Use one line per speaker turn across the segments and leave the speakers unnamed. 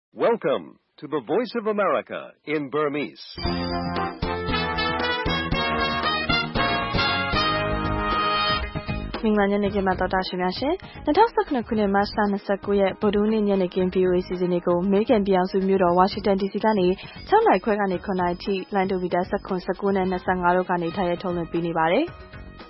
Welcome to the Voice of America in Burmese.
။မင်္ဂလာညနေခင်းပါတော်တာရှင်များရှင်2019ခုနှစ်မတ်လ29ရက်ဗုဒ္ဓဟူးနေ့ညနေခင်း VOA စီစဉ်လေးကိုအမေရိကန်ပြည်ထောင်စုမြို့တော်ဝါရှင်တန် DC ကနေ6နာရီခွဲကနေ9နာရီထိလိုင်းဒိုမီတာ19နဲ့25တို့ကနေထားရထုတ်လွှင့်ပေးနေပါတယ်။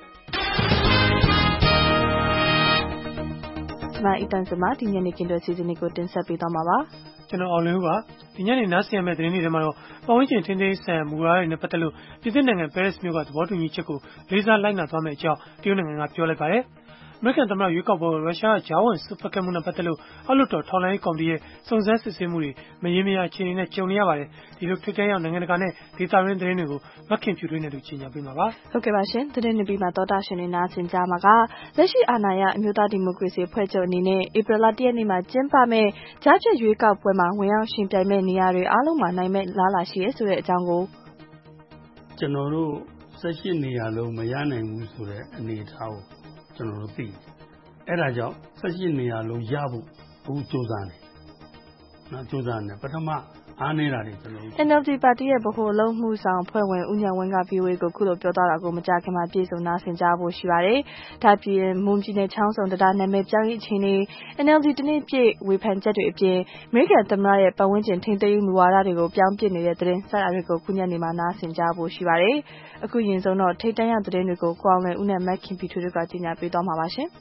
ကျွန်မအီတန်စမဒီညနေခင်းတို့စီစဉ်လေးကိုတင်ဆက်ပေးသွားမှာပါ။
ကျွန်တော်အောင်လင်းဦးပါဒီညနေနားဆင်ရမယ့်သတင်းတွေထဲမှာတော့ပတ်ဝန်းကျင်ထိန်းသိမ်းရေးဆိုင်ရာမူဝါဒတွေနဲ့ပတ်သက်လို့ပြည်သစ်နိုင်ငံပဲရစ်မြို့ကသဘောတူညီချက်ကိုလေးစားလိုက်နာသွားမယ့်အကြောင်းတရုတ်နိုင်ငံကပြောလိုက်ပါတယ်အမေရိကန်သမ္မတရွေးကောက်ပွဲကိုရုရှားကကြားဝင်စွက်ဖက်မှုနဲ့ပတ်သက်လို့အောက်လွှတ်တော်ထောက်လှမ်းရေးကော်မတီရဲ့စုံစမ်းစစ်ဆေးမှုတွေမရေမရာအခြေအနေနဲ့ကြုံနေရပါတယ်ဒီလိုထိပ်တန်းရောက်နိုင်ငံတကာနဲ့ဒေသတွင်းသတင်းတွေကိုမခင်ဖြူထွေးနဲ့တို့ကြီးညာပေးမှာပါ
ဟုတ်ကဲ့ပါရှင်သတင်းတွေပြီးမှတော်တာရှင်တွေနားဆင်ကြမှာကလက်ရှိအာဏာရအမျိုးသားဒီမိုကရေစီအဖွဲ့ချုပ်အနေနဲ့ဧပြီလ1ရက်နေ့မှာကျင်းပမယ့်ကြားဖြတ်ရွေးကောက်ပွဲမှာဝင်ရောက်ရှင်ပြိုင်မဲ့နေရာတွေအားလုံးမှာနိုင်မဲ့လားလာရှိရဲဆိုတဲ့အကြောင်းကို
ကျွန်တော်တို့18နေရာလုံးမရနိုင်ဘူးဆိုတဲ့အနေအထားကိုကျွန်တော်တို့သိတယ်အဲ့ဒါကြောင့်18နေရာလုံးရဖို့အခုစူးစမ်းတယ်နော်စူးစမ်းတယ်ပထမအားနေတာတွေကျွန်တော်တို့
NLD ပါတီရဲ့ဗဟိုအလုပ်မှုဆောင်အဖွဲ့ဝင်ဦးညံဝင်းက VOA ကိုခုလိုပြောသွားတာကိုမကြာခင်မှာပြည်စုံနာဆင်ကြဖို့ရှိပါတယ်။ဒါပြင်မွန်ပြည်နယ်ချောင်းစုံတံတားနာမည်ပြောင်းရေးအခြေအနေ NLD တနေ့ပြည့်ဝေဖန်ချက်တွေအပြင်အမေရိကန်သမ္မတရဲ့ပတ်ဝန်းကျင်ထိန်းသိမ်းရေးမူဝါဒတွေကိုပြောင်းပြနေတဲ့သတင်းစတာတွေကိုခုညနေမှာနားဆင်ကြဖို့ရှိပါတယ်။အခုရင်ဆုံးတော့ထိပ်တန်းရသတင်းတွေကိုကိုအောင်လွင်ဦးနဲ့မက်ခင်ပီထူတို့ကကြီးညာပေးသွားမှာပါရှင်။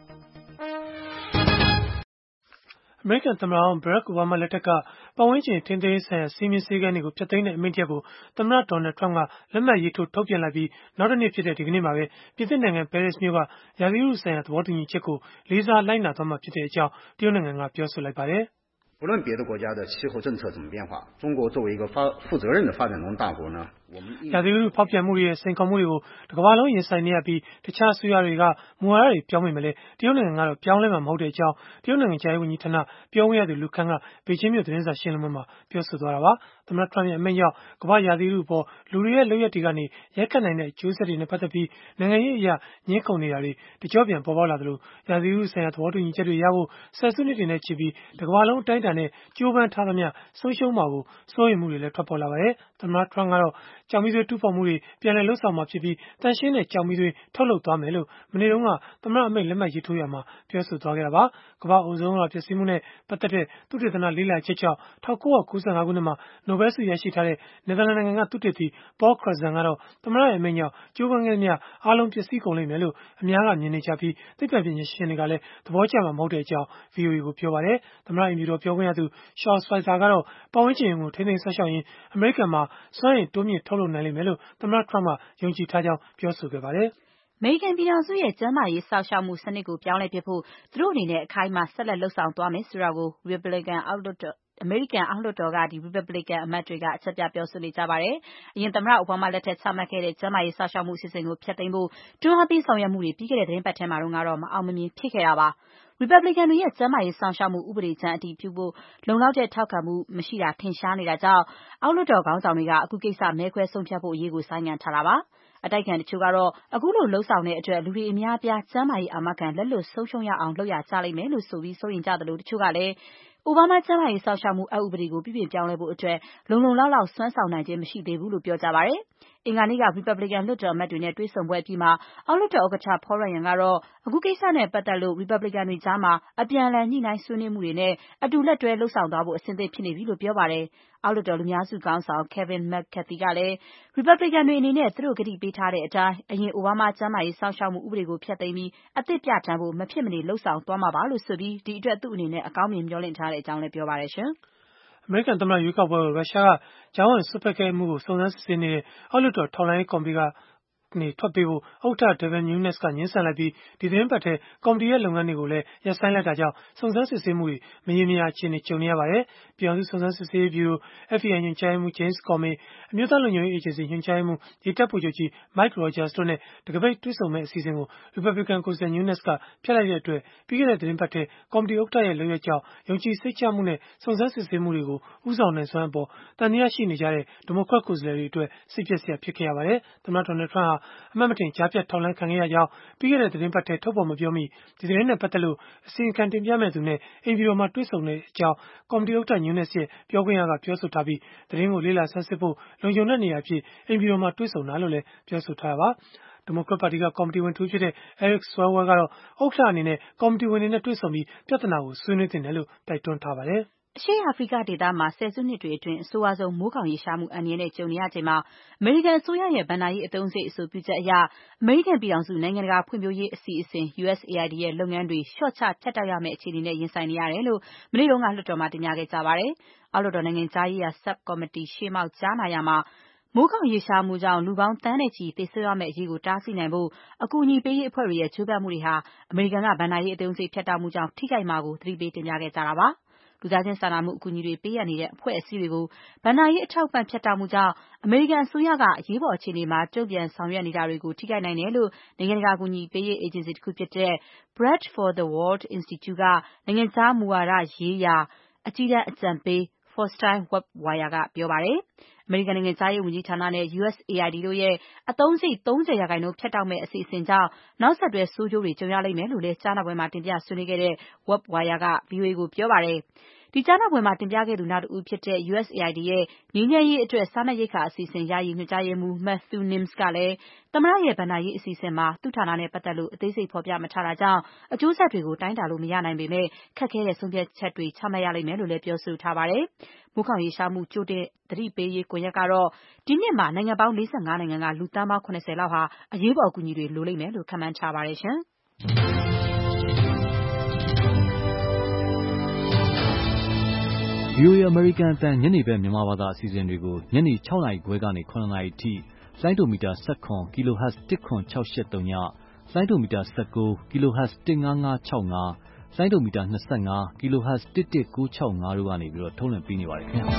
အမေရိကန်သမ္မတဘရက်အိုဘားမားလက်ထက်ကပတ်ဝန်းကျင်ထိန်းသိမ်းရေးဆိုင်ရာစီမင်းစည်းကမ်းတွေကိုဖျက်သိမ်းတဲ့အမိန့်ချက်ကိုသမ္မတဒေါ်နယ်ထရမ့်ကလက်မှတ်ရေးထိုးထုတ်ပြန်လိုက်ပြီးနောက်တစ်နေ့ဖြစ်တဲ့ဒီကနေ့မှာပဲပြည်သစ်နိုင်ငံပဲရစ်မြို့ကရာသီဥတုဆိုင်ရာသဘောတူညီချက်ကိုလေးစားလိုက်နာသွားမှာဖြစ်တဲ့အကြောင်းတရုတ်နိုင်ငံကပြောဆိုလိုက်ပါတယ်
不论别的国家的气候政策怎么变化，中国作为一个负责任的发展中大国呢，我们
ရာသီဥတုဖောက်ပြန်မှုတွေရဲ့စိန်ခေါ်မှုတွေကိုတစ်ကမ္ဘာလုံးရင်ဆိုင်နေရပြီးတခြားအစိုးရတွေကမူဝါဒတွေပြောင်းမိမလဲတရုတ်နိုင်ငံကတော့ပြောင်းလဲမှာမဟုတ်တဲ့အကြောင်းတရုတ်နိုင်ငံခြားရေးဝန်ကြီးဌာနပြောခွင့်ရသူလူခန့်ကဘေကျင်းမြို့သတင်းစာရှင်းလင်းပွဲမှာပြောဆိုသွားတာပါသမ္မတထရမ့်ရဲ့အမိန့်ကြောင့်ကမ္ဘာရာသီဥတုပေါ်လူတွေရဲ့လုပ်ရက်တွေကနေရိုက်ခတ်နိုင်တဲ့အကျိုးဆက်တွေနဲ့ပတ်သက်ပြီးနိုင်ငံရေးအရာညှင်းခုန်နေတာတွေတကြောပြန်ပေါ်ပေါက်လာသလိုရာသီဥတုဆိုင်ရာသဘောတူညီချက်တွေရဖို့ဆယ်စုနှစ်တွေနဲ့ချီပြီးတစ်ကမ္ဘာလုံးအတိုင်းအတာနဲ့ကြိုးပမ်းထားသမျှဆုံးရှုံးမှာကိုစိုးရိမ်မှုတွေလည်းထွက်ပေါ်လာပါတယ်သမ္မတထရမ့်ကတော့ကြောင်မီးသွေးတူးဖော်မှုတွေပြန်လည်လှုပ်ဆောင်မှာဖြစ်ပြီးတန်ရှင်းတဲ့ကြောင်မီးသွေးထုတ်လုပ်သွားမယ်လို့မနေ့တုန်းကသမ္မတအမိန့်လက်မှတ်ရေးထိုးရမှာပြောဆိုသွားခဲ့တာပါကမ္ဘာအိုဇုံးကပျက်စီးမှုနဲ့ပတ်သက်တဲ့သုတေသနလေ့လာချက်ကြောင့်1995ခုနှစ်မှာနိုဘယ်ဆုရရှိထားတဲ့နယ်သာလန်နိုင်ငံကသုတေသီPaul Crutzenကတော့သမ္မတရဲ့အမိန့်ကြောင့်ကျိုးပမ်းခဲ့သမျှအားလုံးပျက်စီးကုန်လိမ့်မယ်လို့အများကမြင်နေကြပြီးသိပ္ပံပညာရှင်တွေကလည်းသဘောကျမှာမဟုတ်တဲ့အကြောင်း VOA ကိုပြောပါတယ်သမ္မတအိမ်ဖြူတော်ပြောခွင့်ရသူ Sean Spicer ကတော့ပတ်ဝန်းကျင်ကိုထိန်းသိမ်းဆောက်ရှောက်ရင်းအမေရိကန်မှာစွမ်းအင်တိုးမြင့်ထုတ်လုပ်နိုင်လိမ့်မယ်လို့သမ္မတထရမ့်ကယုံကြည်ထားကြောင်းပြောဆိုခဲ့ပါတယ်
အမေရိကန်ပြည်ထောင်စုရဲ့ကျန်းမာရေးစောင့်ရှောက်မှုစနစ်ကိုပြောင်းလဲပစ်ဖို့သူတို့အနေနဲ့အခိုင်အမာဆက်လက်လှုပ်ဆောင်သွားမယ်ဆိုတာကိုအမေရိကန်အောက်လွှတ်တော်ကRepublican အမတ်တွေကအချက်ပြပြောဆိုနေကြပါတယ်။အရင်သမ္မတအိုဘားမားလက်ထက်ချမှတ်ခဲ့တဲ့ကျန်းမာရေးစောင့်ရှောက်မှုအစီအစဉ်ကိုဖျက်သိမ်းဖို့တွန်းအားပေးဆောင်ရွက်မှုတွေပြီးခဲ့တဲ့သတင်းပတ်ထဲမှာတော့မအောင်မမြင်ဖြစ်ခဲ့တာပါ။ Republican တွေရဲ့ကျန်းမာရေးစောင့်ရှောက်မှုဥပဒေကြမ်းအတည်ပြုဖို့လုံလောက်တဲ့ထောက်ခံမှုမရှိတာထင်ရှားနေတာကြောင့်အောက်လွှတ်တော်ခေါင်းဆောင်တွေကအခုကိစ္စမဲခွဲဆုံးဖြတ်ဖို့အရေးကိုဆိုင်းငံ့ထားတာပါ။အတိုက်အခံတချို့ကတော့အခုလိုလှုံ့ဆော်တဲ့အတွက်လူတွေအများအပြားကျန်းမာရေးအာမခံလက်လွတ်ဆုံးရှုံးရအောင်လုပ်ရကြလိမ့်မယ်လို့ဆိုပြီးစိုးရိမ်ကြသလိုတချို့ကလည်းအိုဘားမားကျန်းမာရေးစောင့်ရှောက်မှုအက်ဥပဒေကိုပြုပြင်ပြောင်းလဲဖို့အတွက်လုံလောက်လောက်စွမ်းဆောင်နိုင်ခြင်းမရှိသေးဘူးလို့ပြောကြပါတယ်။အင်္ဂါနေ့က Republican လွှတ်တော်အမတ်တွေနဲ့တွေ့ဆုံပွဲအပြီးမှာအောက်လွှတ်တော်ဥက္ကဋ္ဌ Paul Ryan ကတော့အခုကိစ္စနဲ့ပတ်သက်လို့ Republican တွေကြားမှာအပြန်အလှန်ညှိနှိုင်းဆွေးနွေးမှုတွေနဲ့အတူလက်တွဲလှုပ်ဆောင်သွားဖို့အဆင်သင့်ဖြစ်နေပြီလို့ပြောပါတယ်။အောက်လွှတ်တော်လူများစုခေါင်းဆောင် Kevin McCarthy ကလည်း Republican တွေအနေနဲ့သူတို့ကတိပေးထားတဲ့အတိုင်းအရင်အိုဘားမားကျန်းမာရေးစောင့်ရှောက်မှုဥပဒေကိုဖျက်သိမ်းပြီးအသစ်ပြဌာန်းဖို့မဖြစ်မနေလှုပ်ဆောင်သွားမှာပါလို့ဆိုပြီးဒီအတွက်သူ့အနေနဲ့အကောင်းမြင်မျှော်လင့်ထားတဲ့အကြောင်းလည်းပြောပါတယ်ရှင်
။အမေရိကန်သမ္မတရွေးကောက်ပွဲကိုရုရှားကကြားဝင်စွက်ဖက်ခဲ့မှုကိုစုံစမ်းစစ်ဆေးနေတဲ့အောက်လွှတ်တော်ထောက်လှမ်းရေးကော်မတီကနေထွက်ပေးဖို့ဥက္ကဋ္ဌ Devin Nunes ကငြင်းဆန်လိုက်ပြီးဒီသတင်းပတ်ထဲကော်မတီရဲ့လုပ်ငန်းတွေကိုလည်းရပ်ဆိုင်းလိုက်တာကြောင့်စုံစမ်းစစ်ဆေးမှုတွေမရေမရာအခြေအနေကြုံနေရပါတယ်။ပြည်ထောင်စုစုံစမ်းစစ်ဆေးရေးဗျူရို FBI ညွှန်ကြားရေးမှူး James Comey အမျိုးသားလုံခြုံရေးအေဂျင်စီညွှန်ကြားရေးမှူးရေတပ်ဗိုလ်ချုပ်ကြီး Mike Rogers တို့နဲ့တံခါးပိတ်တွေ့ဆုံမယ့်အစီအစဉ်ကို Republican ကိုယ်စားလှယ် Nunes ကဖျက်လိုက်တဲ့အတွက်ပြီးခဲ့တဲ့သတင်းပတ်ထဲကော်မတီဥက္ကဋ္ဌရဲ့လုပ်ရက်ကြောင့်ယုံကြည်စိတ်ချမှုနဲ့စုံစမ်းစစ်ဆေးမှုတွေကိုဦးဆောင်နိုင်စွမ်းအပေါ်သံသယရှိနေကြတဲ့ဒီမိုကရက်ကိုယ်စားလှယ်တွေအတွက်စိတ်ပျက်စရာဖြစ်ခဲ့ရပါတယ်။သမ္မတဒေါ်နယ်ထရမ့်ဟာအမှတ်မတင်ကြားဖြတ်ထောက်လှမ်းခံခဲ့ရကြောင်းပြီးခဲ့တဲ့သတင်းပတ်ထဲထုတ်ဖော်မပြောမိဒီသတင်းနဲ့ပတ်သက်လို့အစီအကံတင်ပြမဲ့သူနဲ့အိမ်ပြည်တော်မှာတွေ့ဆုံတဲ့အကြောင်းကော်မတီဥက္ကဋ္ဌညွန့်နဲ့ရဲ့ပြောခွင့်ရကပြောဆိုထားပြီးသတင်းကိုလေ့လာဆန်းစစ်ဖို့လုံခြုံတဲ့နေရာဖြစ်အိမ်ပြည်တော်မှာတွေ့ဆုံတာလို့လည်းပြောဆိုထားတာပါဒီမိုကရက်ပါတီကကော်မတီဝင်တဦးဖြစ်တဲ့ Eric Swalwell ကတော့ဥက္ကဋ္ဌအနေနဲ့ကော်မတီဝင်တွေနဲ့တွေ့ဆုံပြီးပြဿနာကိုဆွေးနွေးသင့်တယ်လို့တိုက်တွန်းထားပါတယ်
အရှေ့အာဖရိကဒေသမှာဆယ်စုနှစ်တွေအတွင်းအဆိုးအဆုံးမိုးခေါင်ရေရှားမှုအန္တရာယ်နဲ့ကြုံနေရချိန်မှာအမေရိကန်အစိုးရရဲ့ဗဏ္ဍာရေးအသုံးစရိတ်အဆိုပြုချက်အရအမေရိကန်ပြည်ထောင်စုနိုင်ငံတကာဖွံ့ဖြိုးရေးအစီအစဉ် USAID ရဲ့လုပ်ငန်းတွေလျှော့ချဖြတ်တောက်ရမယ့်အခြေအနေနဲ့ရင်ဆိုင်နေရတယ်လို့မနေ့တုန်းကလွှတ်တော်မှာတင်ပြခဲ့ကြပါတယ်။အောက်လွှတ်တော်နိုင်ငံသားရေးရာ Subcommittee ရှေ့မှောက်ကြားနာရမှာမိုးခေါင်ရေရှားမှုကြောင့်လူပေါင်းသန်းနဲ့ချီသေဆုံးရမယ့်အရေးကိုတားဆီးနိုင်ဖို့အကူအညီပေးရေးအဖွဲ့တွေရဲ့ကြိုးပမ်းမှုတွေဟာအမေရိကန်ကဗဏ္ဍာရေးအသုံးစရိတ်ဖြတ်တောက်မှုကြောင့်ထိခိုက်မှာကိုသတိပေးတင်ပြခဲ့ကြတာပါ။လူသားချင်းစာနာမှုအကူအညီတွေပေးရနေတဲ့အဖွဲ့အစည်းတွေကိုဗဏ္ဍာရေးအထောက်အပံ့ဖြတ်တောက်မှုကြောင့်အမေရိကန်အစိုးရကအရေးပေါ်အခြေအနေမှာတုံ့ပြန်ဆောင်ရွက်နေတာတွေကိုထိခိုက်နိုင်တယ်လို့နိုင်ငံတကာအကူအညီပေးရေးအေဂျင်စီတစ်ခုဖြစ်တဲ့ Bread for the World Institute ကနိုင်ငံခြားမူဝါဒရေးရာအကြီးတန်းအကြံပေး Faustin Webwaya ကပြောပါတယ်။အမေရိကန်နိုင်ငံခြားရေးဝန်ကြီးဌာနနဲ့ USAID တို့ရဲ့အသုံးစရိတ် 30% ဖြတ်တောက်မဲ့အစီအစဉ်ကြောင့်နောက်ဆက်တွဲဆိုးကျိုးတွေကြုံရလိမ့်မယ်လို့လည်းကြားနာပွဲမှာတင်ပြဆွေးနွေးခဲ့တဲ့ Webwaya က VOA ကိုပြောပါတယ်။ဒီကြားနာပွဲမှာတင်ပြခဲ့သူနောက်တဦးဖြစ်တဲ့ USAID ရဲ့ငြိမ်းချမ်းရေးအတွက်စားနပ်ရိက္ခာအစီအစဉ်ယာယီညွှန်ကြားရေးမှူး Matthew Nims ကလည်းသမ္မတရဲ့ဗဏ္ဍာရေးအစီအစဉ်မှာသူ့ဌာနနဲ့ပတ်သက်လို့အသေးစိတ်ဖော်ပြမထားတာကြောင့်အကျိုးဆက်တွေကိုတိုင်းတာလို့မရနိုင်ပေမဲ့ခက်ခဲတဲ့ဆုံးဖြတ်ချက်တွေချမှတ်ရလိမ့်မယ်လို့လည်းပြောဆိုထားပါတယ်။မိုးခေါင်ရေရှားမှုကြိုတင်သတိပေးရေးကွန်ရက်ကတော့ဒီနှစ်မှာနိုင်ငံပေါင်း45နိုင်ငံကလူသန်းပေါင်း80လောက်ဟာအရေးပေါ်အကူအညီတွေလိုလိမ့်မယ်လို့ခန့်မှန်းထားပါတယ်ရှင်။
VOA American အသံညနေဘက်မြန်မာဘာသာအစီအစဉ်တွေကိုညနေ6နာရီခွဲကနေ9နာရီထိလိုင်းဒိုမီတာ17 kHz 10683ညလိုင်းဒိုမီတာ19 kHz 15565လိုင်းဒိုမီတာ25 kHz 11965တို့ကနေပြီးတော့ထုတ်လွှင့်ပေးနေပါတယ်ခင်ဗျာ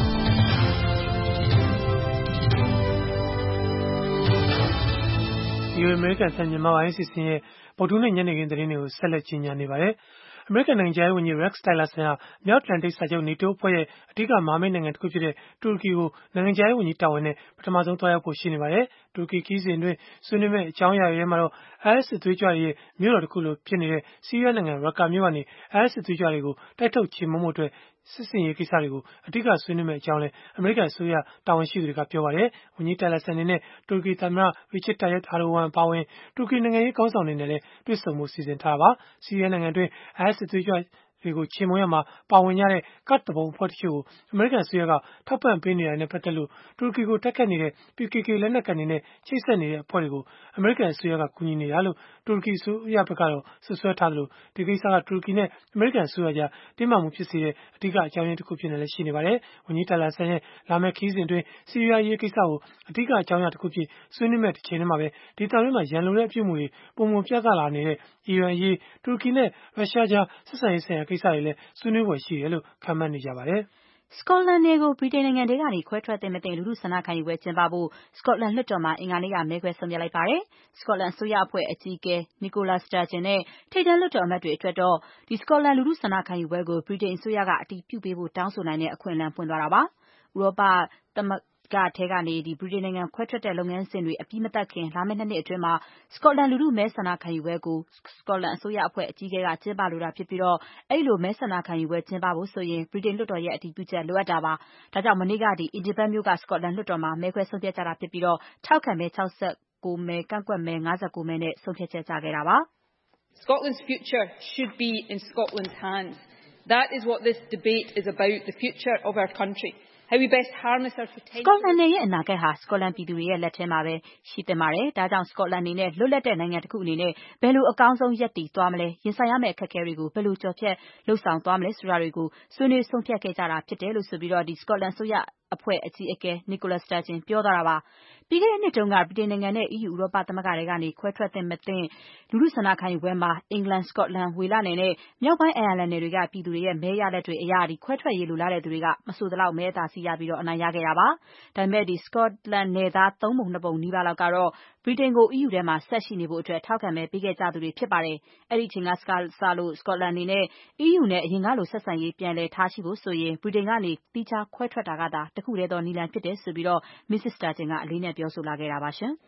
VOA American အသံမြန်မာပိုင်းအစီအစဉ်ရဲ့ဗုဒ္ဓဟူးနေ့ညနေခင်းသတင်းတွေကိုဆက်လက်ကြီးညာနေပါတယ်အမေရိကန်နိုင်ငံခြားရေးဝန်ကြီး Rex Tillerson ဟာမြောက်အတ္တလန်တိတ်စာချုပ် NATO အဖွဲ့ရဲ့အဓိကမဟာမိတ်နိုင်ငံတစ်ခုဖြစ်တဲ့တူရကီကိုနိုင်ငံခြားရေးဝန်ကြီးတာဝန်နဲ့ပထမဆုံးသွားရောက်ဖို့ရှိနေပါတယ်။တူရကီခရီးစဉ်အတွင်းဆွေးနွေးမယ့်အကြောင်းအရာတွေထဲမှာတော့ IS စစ်သွေးကြွတွေရဲ့မြို့တော်တစ်ခုလိုဖြစ်နေတဲ့ဆီးရီးယားနိုင်ငံရက္ကာမြို့ကနေ IS စစ်သွေးကြွတွေကိုတိုက်ထုတ်ချေမှုန်းဖို့အတွက်စစ်စင်ရေးကိစ္စတွေကိုအဓိကဆွေးနွေးမယ့်အကြောင်းလည်းအမေရိကန်အစိုးရတာဝန်ရှိသူတွေကပြောပါတယ်။ဝန်ကြီး Tillerson အနေနဲ့တူရကီသမ္မတ Recep Tayyip Erdogan အပါအဝင်တူရကီနိုင်ငံရေးခေါင်းဆောင်တွေနဲ့လည်းတွေ့ဆုံဖို့စီစဉ်ထားတာပါ။ဆီးရီးယားနိုင်ငံအတွင်း IS စစ်သွေးကြွတွေကိုချေမှုန်းရမှာပါဝင်ကြတဲ့ကတ်တဘုံအဖွဲ့တချို့ကိုအမေရိကန်အစိုးရကထောက်ပံ့ပေးနေတာနဲ့ပတ်သက်လို့တူရကီကိုတိုက်ခတ်နေတဲ့ PKK လက်နက်ကိုင်တွေနဲ့ချိတ်ဆက်နေတဲ့အဖွဲ့တွေကိုအမေရိကန်အစိုးရကကူညီနေတာလို့တူရကီအစိုးရဘက်ကတော့ဆွဆွဲထားတယ်လို့ဒီကိစ္စကတူရကီနဲ့အမေရိကန်အစိုးရကြားတင်းမာမှုဖြစ်စေတဲ့အဓိကအကြောင်းရင်းတစ်ခုဖြစ်နေလည်းရှိနေပါတယ်။ဝန်ကြီးတာလာဆန်ရဲ့လာမယ့်ခရီးစဉ်အတွင်းဆီးရီးယားရေးကိစ္စကိုအဓိကအကြောင်းအရာတစ်ခုဖြစ်ဆွေးနွေးမဲ့တစ်ချိန်တည်းမှာပဲဒီတောင်ထဲမှာရန်လိုတဲ့အပြုအမူတွေပုံမှန်ပြသလာနေတဲ့အီရန်ရေးတူရကီနဲ့ရုရှားကြားဆက်ဆံရေးဆိုင်ရာကိစ္စတွေလည်းဆွေးနွေးပွဲရှိတယ်လို့ခန့်မှန်းနေကြပါတယ်
။စကော့တလန်နယ်ကိုဗြိတိန်နိုင်ငံထဲကနေခွဲထွက်သင့်မသင့်လူထုဆန္ဒခံယူပွဲကျင်းပဖို့စကော့တလန်လွှတ်တော်မှာအင်္ဂါနေ့ကမဲခွဲဆုံးဖြတ်လိုက်ပါတယ်။စကော့တလန်အစိုးရအဖွဲ့အကြီးအကဲ Nicola Sturgeon နဲ့ထိပ်တန်းလွှတ်တော်အမတ်တွေအတွက်တော့စကော့တလန်လူထုဆန္ဒခံယူပွဲကိုဗြိတိန်အစိုးရကအတည်ပြုပေးဖို့တောင်းဆိုနိုင်တဲ့အခွင့်အလမ်းပွင့်သွားတာပါ။ဥရောပသမဂ္ဂထဲကနေဗြိတိန်နိုင်ငံခွဲထွက်တဲ့လုပ်ငန်းစဉ်တွေအပြီးမသတ်ခင်လာမယ့်2နှစ်အတွင်းမှာစကော့တလန်လူထုမဲဆန္ဒခံယူပွဲကိုစကော့တလန်အစိုးရအဖွဲ့အကြီးအကဲကကျင်းပလိုတာဖြစ်ပြီးအဲ့လိုမဲဆန္ဒခံယူပွဲကျင်းပဖို့ဆိုရင်ဗြိတိန်လွှတ်တော်ရဲ့အတည်ပြုချက်လိုအပ်တာပါ။ဒါကြောင့်မနေ့ကEdinburgh မြို့ကစကော့တလန်လွှတ်တော်မှာမဲခွဲဆုံးဖြတ်ကြတာဖြစ်ပြီးထောက်ခံမဲ69မဲကန့်ကွက်မဲ59မဲနဲ့ဆုံးဖြတ်ချက်ချခဲ့တာပါ။
Scotland's future should be in Scotland's hands. That is what this debate is about, the future of our country. How we best harness our potential.
စကော့တလန်နယ်ရဲ့အနာဂတ်ဟာစကော့တလန်ပြည်သူတွေရဲ့လက်ထဲမှာပဲရှိသင့်ပါတယ်။ဒါကြောင့်စကော့တလန်အနေနဲ့လွတ်လပ်တဲ့နိုင်ငံတစ်ခုအနေနဲ့ဘယ်လိုအကောင်းဆုံးရပ်တည်သွားမလဲရင်ဆိုင်ရမယ့်အခက်အခဲတွေကိုဘယ်လိုကျော်ဖြတ်လှုပ်ဆောင်သွားမလဲဆိုတာတွေကိုဆွေးနွေးဆုံးဖြတ်ခဲ့ကြတာဖြစ်တယ်လို့ဆိုပြီးစကော့တလန်အစိုးရအဖွဲ့အကြီးအကဲ Nicola Sturgeon ပြောသွားတာပါ။ပြီးခဲ့တဲ့နှစ်တုန်းကဗြိတိန်နိုင်ငံနဲ့ EU ဥရောပသမဂ္ဂထဲကနေခွဲထွက်သင့်မသင့်လူထုဆန္ဒခံယူပွဲမှာအင်္ဂလန်၊စကော့တလန်၊ဝေလနယ်နဲ့မြောက်ပိုင်းအိုင်ယာလန်နယ်တွေကပြည်သူတွေရဲ့မဲရလဒ်တွေအရခွဲထွက်ရေးလိုလားတဲ့သူတွေကမဆိုသလောက်မဲအသာစီးရပြီးအနိုင်ရခဲ့တာပါ။ဒါပေမဲ့စကော့တလန်နယ်သား3ပုံ2ပုံနီးပါးလောက်ကတော့ဗြိတိန်ကို EU ထဲမှာဆက်ရှိနေဖို့အတွက်ထောက်ခံမဲပေးခဲ့ကြသူတွေဖြစ်ပါတယ်။အဲ့ဒီအချိန်ကစလို့စကော့တလန်အနေနဲ့ EU နဲ့အရင်ကလိုဆက်ဆံရေးပြန်လည်ထားရှိဖို့ဆိုရင်ဗြိတိန်ကနေသီးခြားခွဲထွက်တာကသာတစ်ခုတည်းသောနည်းလမ်းဖြစ်တယ်ဆိုပြီးMrs. Sturgeon ကအလေးနက်ပြောဆိုလာခဲ့တာပါရှင်။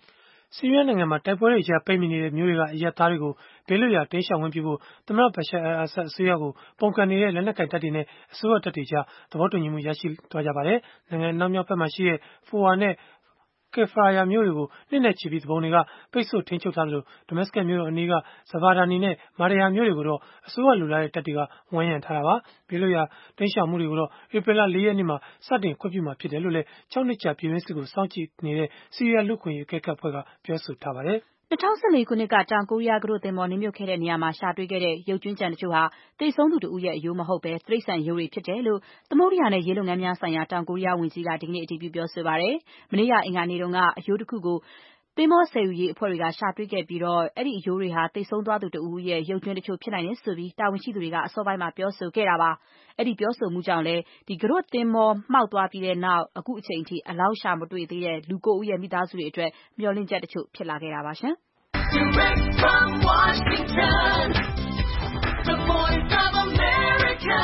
ဆီးရီးယားနိုင်ငံမှာတိုက်ပွဲတွေကြားပိတ်မိနေတဲ့မြို့တွေကအရပ်သားတွေကိုဘေးလွတ်ရာတိမ်းရှောင်ခွင့်ပြုဖို့သမ္မတ Bashar al-Assad အစိုးရကိုပုန်ကန်နေတဲ့လက်နက်ကိုင်တပ်တွေနဲ့အစိုးရတပ်တွေကြားသဘောတူညီမှုရရှိသွားကြပါတယ်။နိုင်ငံအနောက်မြောက်ဘက်မှာရှိတဲ့ Foua နဲ့Kefaya မြို့တွေကိုနှစ်နဲ့ချီပြီးသူပုန်တွေကပိတ်ဆို့ထိန်းချုပ်ထားသလို Damascus မြို့တော်အနီးက Zavadani နဲ့ Maraya မြို့တွေကိုတော့အစိုးရလိုလားတဲ့တပ်တွေကဝန်းရံထားတာပါ။ဘေးလွတ်ရာတိမ်းရှောင်မှုတွေကိုတော့ဧပြီလ 4 ရက်နေ့မှာစတင်ခွင့်ပြုမှာဖြစ်တယ်လို့လည်း6 နှစ်ကြာပြည်တွင်းစစ်ကိုစောင့်ကြည့်နေတဲ့ဆီးရီးယားလူ့အခွင့်အရေးအကဲခတ်အဖွဲ့ကပြောဆိုထားပါတယ်။
2014 ခုနှစ်ကတောင်ကိုရီးယားကတို့သင်္ဘောနစ်မြုပ်ခဲ့တဲ့နေရာမှာရှာတွေ့ခဲ့တဲ့ရုပ်ကြွင်းကျန်တချို့ဟာသေဆုံးသူတဦးရဲ့အရိုးမဟုတ်ဘဲတိရစ္ဆာန်ရိုးတွေဖြစ်တယ်လို့သမုဒ္ဒရာနဲ့ရေလုပ်ငန်းများဆိုင်ရာတောင်ကိုရီးယားဝန်ကြီးကဒီကနေ့အတည်ပြုပြောဆိုပါတယ်။မနေ့ကအင်္ဂါနေ့တုန်းကအရိုးတစ်ခုကိုသင်္ဘောဆယ်ယူရေးအဖွဲ့တွေကရှာတွေ့ခဲ့ပြီးအဲ့ဒီအရိုးတွေဟာသေဆုံးသွားသူတဦးရဲ့ရုပ်ကြွင်းတချို့ဖြစ်နိုင်တယ်ဆိုပြီးတာဝန်ရှိသူတွေကအစောပိုင်းမှာပြောဆိုခဲ့တာပါ။အဲ့ဒီပြောဆိုမှုကြောင့်လည်းကတို့သင်္ဘောမှောက်သွားပြီးတဲ့နောက်အခုအချိန်အထိအလောင်းရှာမတွေ့သေးတဲ့လူ 9 ဦးရဲ့မိသားစုတွေအတွက်မျှော်လင့်ချက်တချို့ဖြစ်လာခဲ့တာပါရှင်။ Direct from Washington, the voice of America,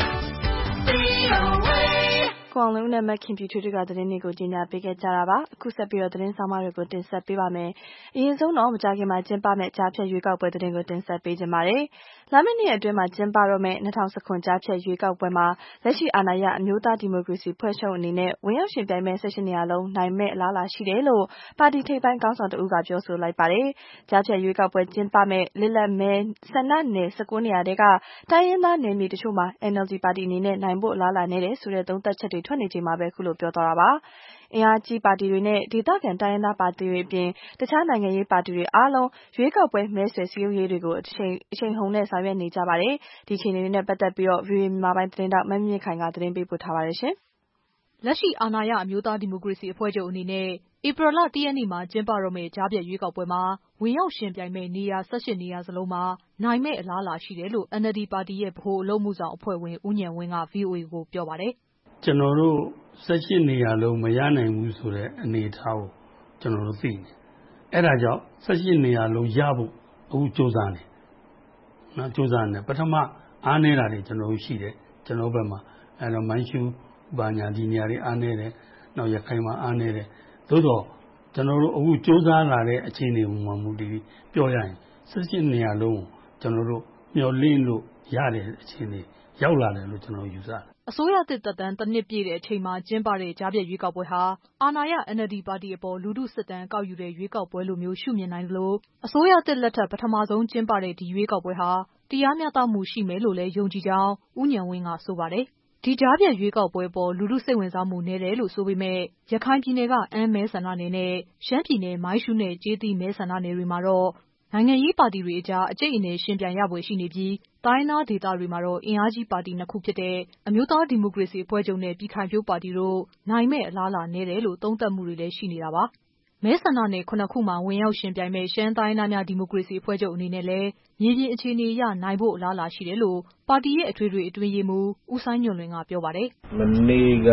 VOA.
ကိုအောင်လုံးနဲ့မခင်ပြူထွေးတို့ကသတင်းတွေကိုကြီးညာပေးခဲ့ကြတာပါအခုဆက်ပြီးတော့သတင်းဆောင်မတွေကိုတင်ဆက်ပေးပါမယ်အရင်ဆုံးတော့မကြာခင်မှာကျင်းပမယ့်ကြားဖြတ်ရွေးကောက်ပွဲသတင်းကိုတင်ဆက်ပေးကြပါမယ်လာမယ့်နှစ်အတွင်းမှာကျင်းပတော့မယ့်2019ကြားဖြတ်ရွေးကောက်ပွဲမှာလက်ရှိအာဏာရအမျိုးသားဒီမိုကရေစီဖွဲ့ချုပ်အနေနဲ့ဝင်ရောက်ရှင်ပြိုင်မဲ့18နေရာလုံးနိုင်မဲ့အလားအလာရှိတယ်လို့ပါတီထိပ်ပိုင်းခေါင်းဆောင်တဦးကပြောဆိုလိုက်ပါတယ်ကြားဖြတ်ရွေးကောက်ပွဲကျင်းပမဲ့လစ်လက်မဲဆန္ဒနယ်19နေရာတဲကတိုင်းရင်းသားနယ်မြေတချို့မှာ NLD ပါတီအနေနဲ့နိုင်ဖို့အလားအလာနည်းတယ်ဆိုတဲ့သုံးသပ်ချက်တွေထွက်နေချိန်မှာပဲခုလိုပြောသွားတာပါအင်အားကြီးပါတီတွေနဲ့ဒေသခံတိုင်းရင်းသားပါတီတွေအပြင်တခြားနိုင်ငံရေးပါတီတွေအားလုံးရွေးကောက်ပွဲမဲဆွယ်စည်းရုံးရေးတွေကိုအချိန်ဟုန်နဲ့ဆောင်ရွက်နေကြပါတယ်ဒီအခြေအနေတွေနဲ့ပတ်သက်ပြီးတော့ VOA မြန်မာပိုင်းသတင်းတောက်မမြင့်ခိုင်ကသတင်းပေးပို့ထားပါတယ်ရှင်
လက်ရှိအာဏာရအမျိုးသားဒီမိုကရေစီအဖွဲ့ချုပ်အနေနဲ့ဧပြီလ 1 ရက်နေ့မှာကျင်းပတော့မယ့်ကြားဖြတ်ရွေးကောက်ပွဲမှာဝင်ရောက်ရှင်ပြိုင်မဲ့နေရာ18နေရာစလုံးမှာနိုင်မဲ့အလားအလာရှိတယ်လို့ NLD ပါတီရဲ့ဗဟိုအလုပ်မှုဆောင်အဖွဲ့ဝင်ဦးဉာဏ်ဝင်းက VOA ကိုပြောပါတယ်
ကျွန်တော်တို့18နေရာလုံးမရနိုင်ဘူးဆိုတဲ့အနေအထားကိုကျွန်တော်တို့သိနေအဲ့ဒါကြောင့်18နေရာလုံးရဖို့အခုစ조사နေနော်စ조사နေပထမအားနေတာတွေကျွန်တော်တို့ရှိတယ်ကျွန်တော်ဘက်မှာအဲ့တော့မိုင်းရှူဘာညာဒီနေရာတွေအားနေတယ်နောက်ရခိုင်မှာအားနေတယ်သို့တော့ကျွန်တော်တို့အခုစ조사လာတဲ့အခြေအနေမှာမူတည်ပြီးပြောရရင်18နေရာလုံးကျွန်တော်တို့မျှော်လင့်လို့ရတဲ့အခြေအနေရောက်လာတယ်လို့ကျွန်တော်ယူဆတယ်
အစိုးရသစ်သက်တမ်းတစ်နှစ်ပြည့်တဲ့အချိန်မှာကျင်းပတဲ့ကြားဖြတ်ရွေးကောက်ပွဲဟာအာဏာရ NLD ပါတီအပေါ်လူထုစစ်တမ်းကောက်ယူတဲ့ရွေးကောက်ပွဲလိုမျိုးရှုမြင်နိုင်သလိုအစိုးရသစ်လက်ထက်ပထမဆုံးကျင်းပတဲ့ဒီရွေးကောက်ပွဲဟာတရားမျှတမှုရှိမယ်လို့လည်းယုံကြည်ကြောင်းဦးဉာဏ်ဝင်းကဆိုပါတယ်ဒီကြားဖြတ်ရွေးကောက်ပွဲပေါ်လူထုစိတ်ဝင်စားမှုနည်းတယ်လို့ဆိုပေမဲ့ရခိုင်ပြည်နယ်ကအမ်းမဲဆန္ဒနယ်နဲ့ရှမ်းပြည်နယ်မိုင်းရှူးနဲ့ကျေးသီးမဲဆန္ဒနယ်တွေမှာတော့နိုင်ငံရေးပါတီတွေအကြားအကျိတ်အနယ်ရှင်ပြိုင်ရပွဲရှိနေပြီးတိုင်းသားဒေသတွေမှာတော့အင်အားကြီးပါတီနှစ်ခုဖြစ်တဲ့အမျိုးသားဒီမိုကရေစီအဖွဲ့ချုပ်နဲ့ပြည်ခိုင်ဖြိုးပါတီတို့နိုင်မဲ့အလားအလာနည်းတယ်လို့သုံးသပ်မှုတွေလည်းရှိနေတာပါမဲဆန္ဒနယ်9ခုမှာဝင်ရောက်ရှင်ပြိုင်မဲ့ရှမ်းတိုင်းသားများဒီမိုကရေစီအဖွဲ့ချုပ်အနေနဲ့လည်းမြေပြင်အခြေအနေအရနိုင်ဖို့အလားအလာရှိတယ်လို့ပါတီရဲ့အထွေထွေအတွင်းရေးမှူးဦးစိုင်းညွန့်လွင်ကပြောပါတယ်
မနေ့က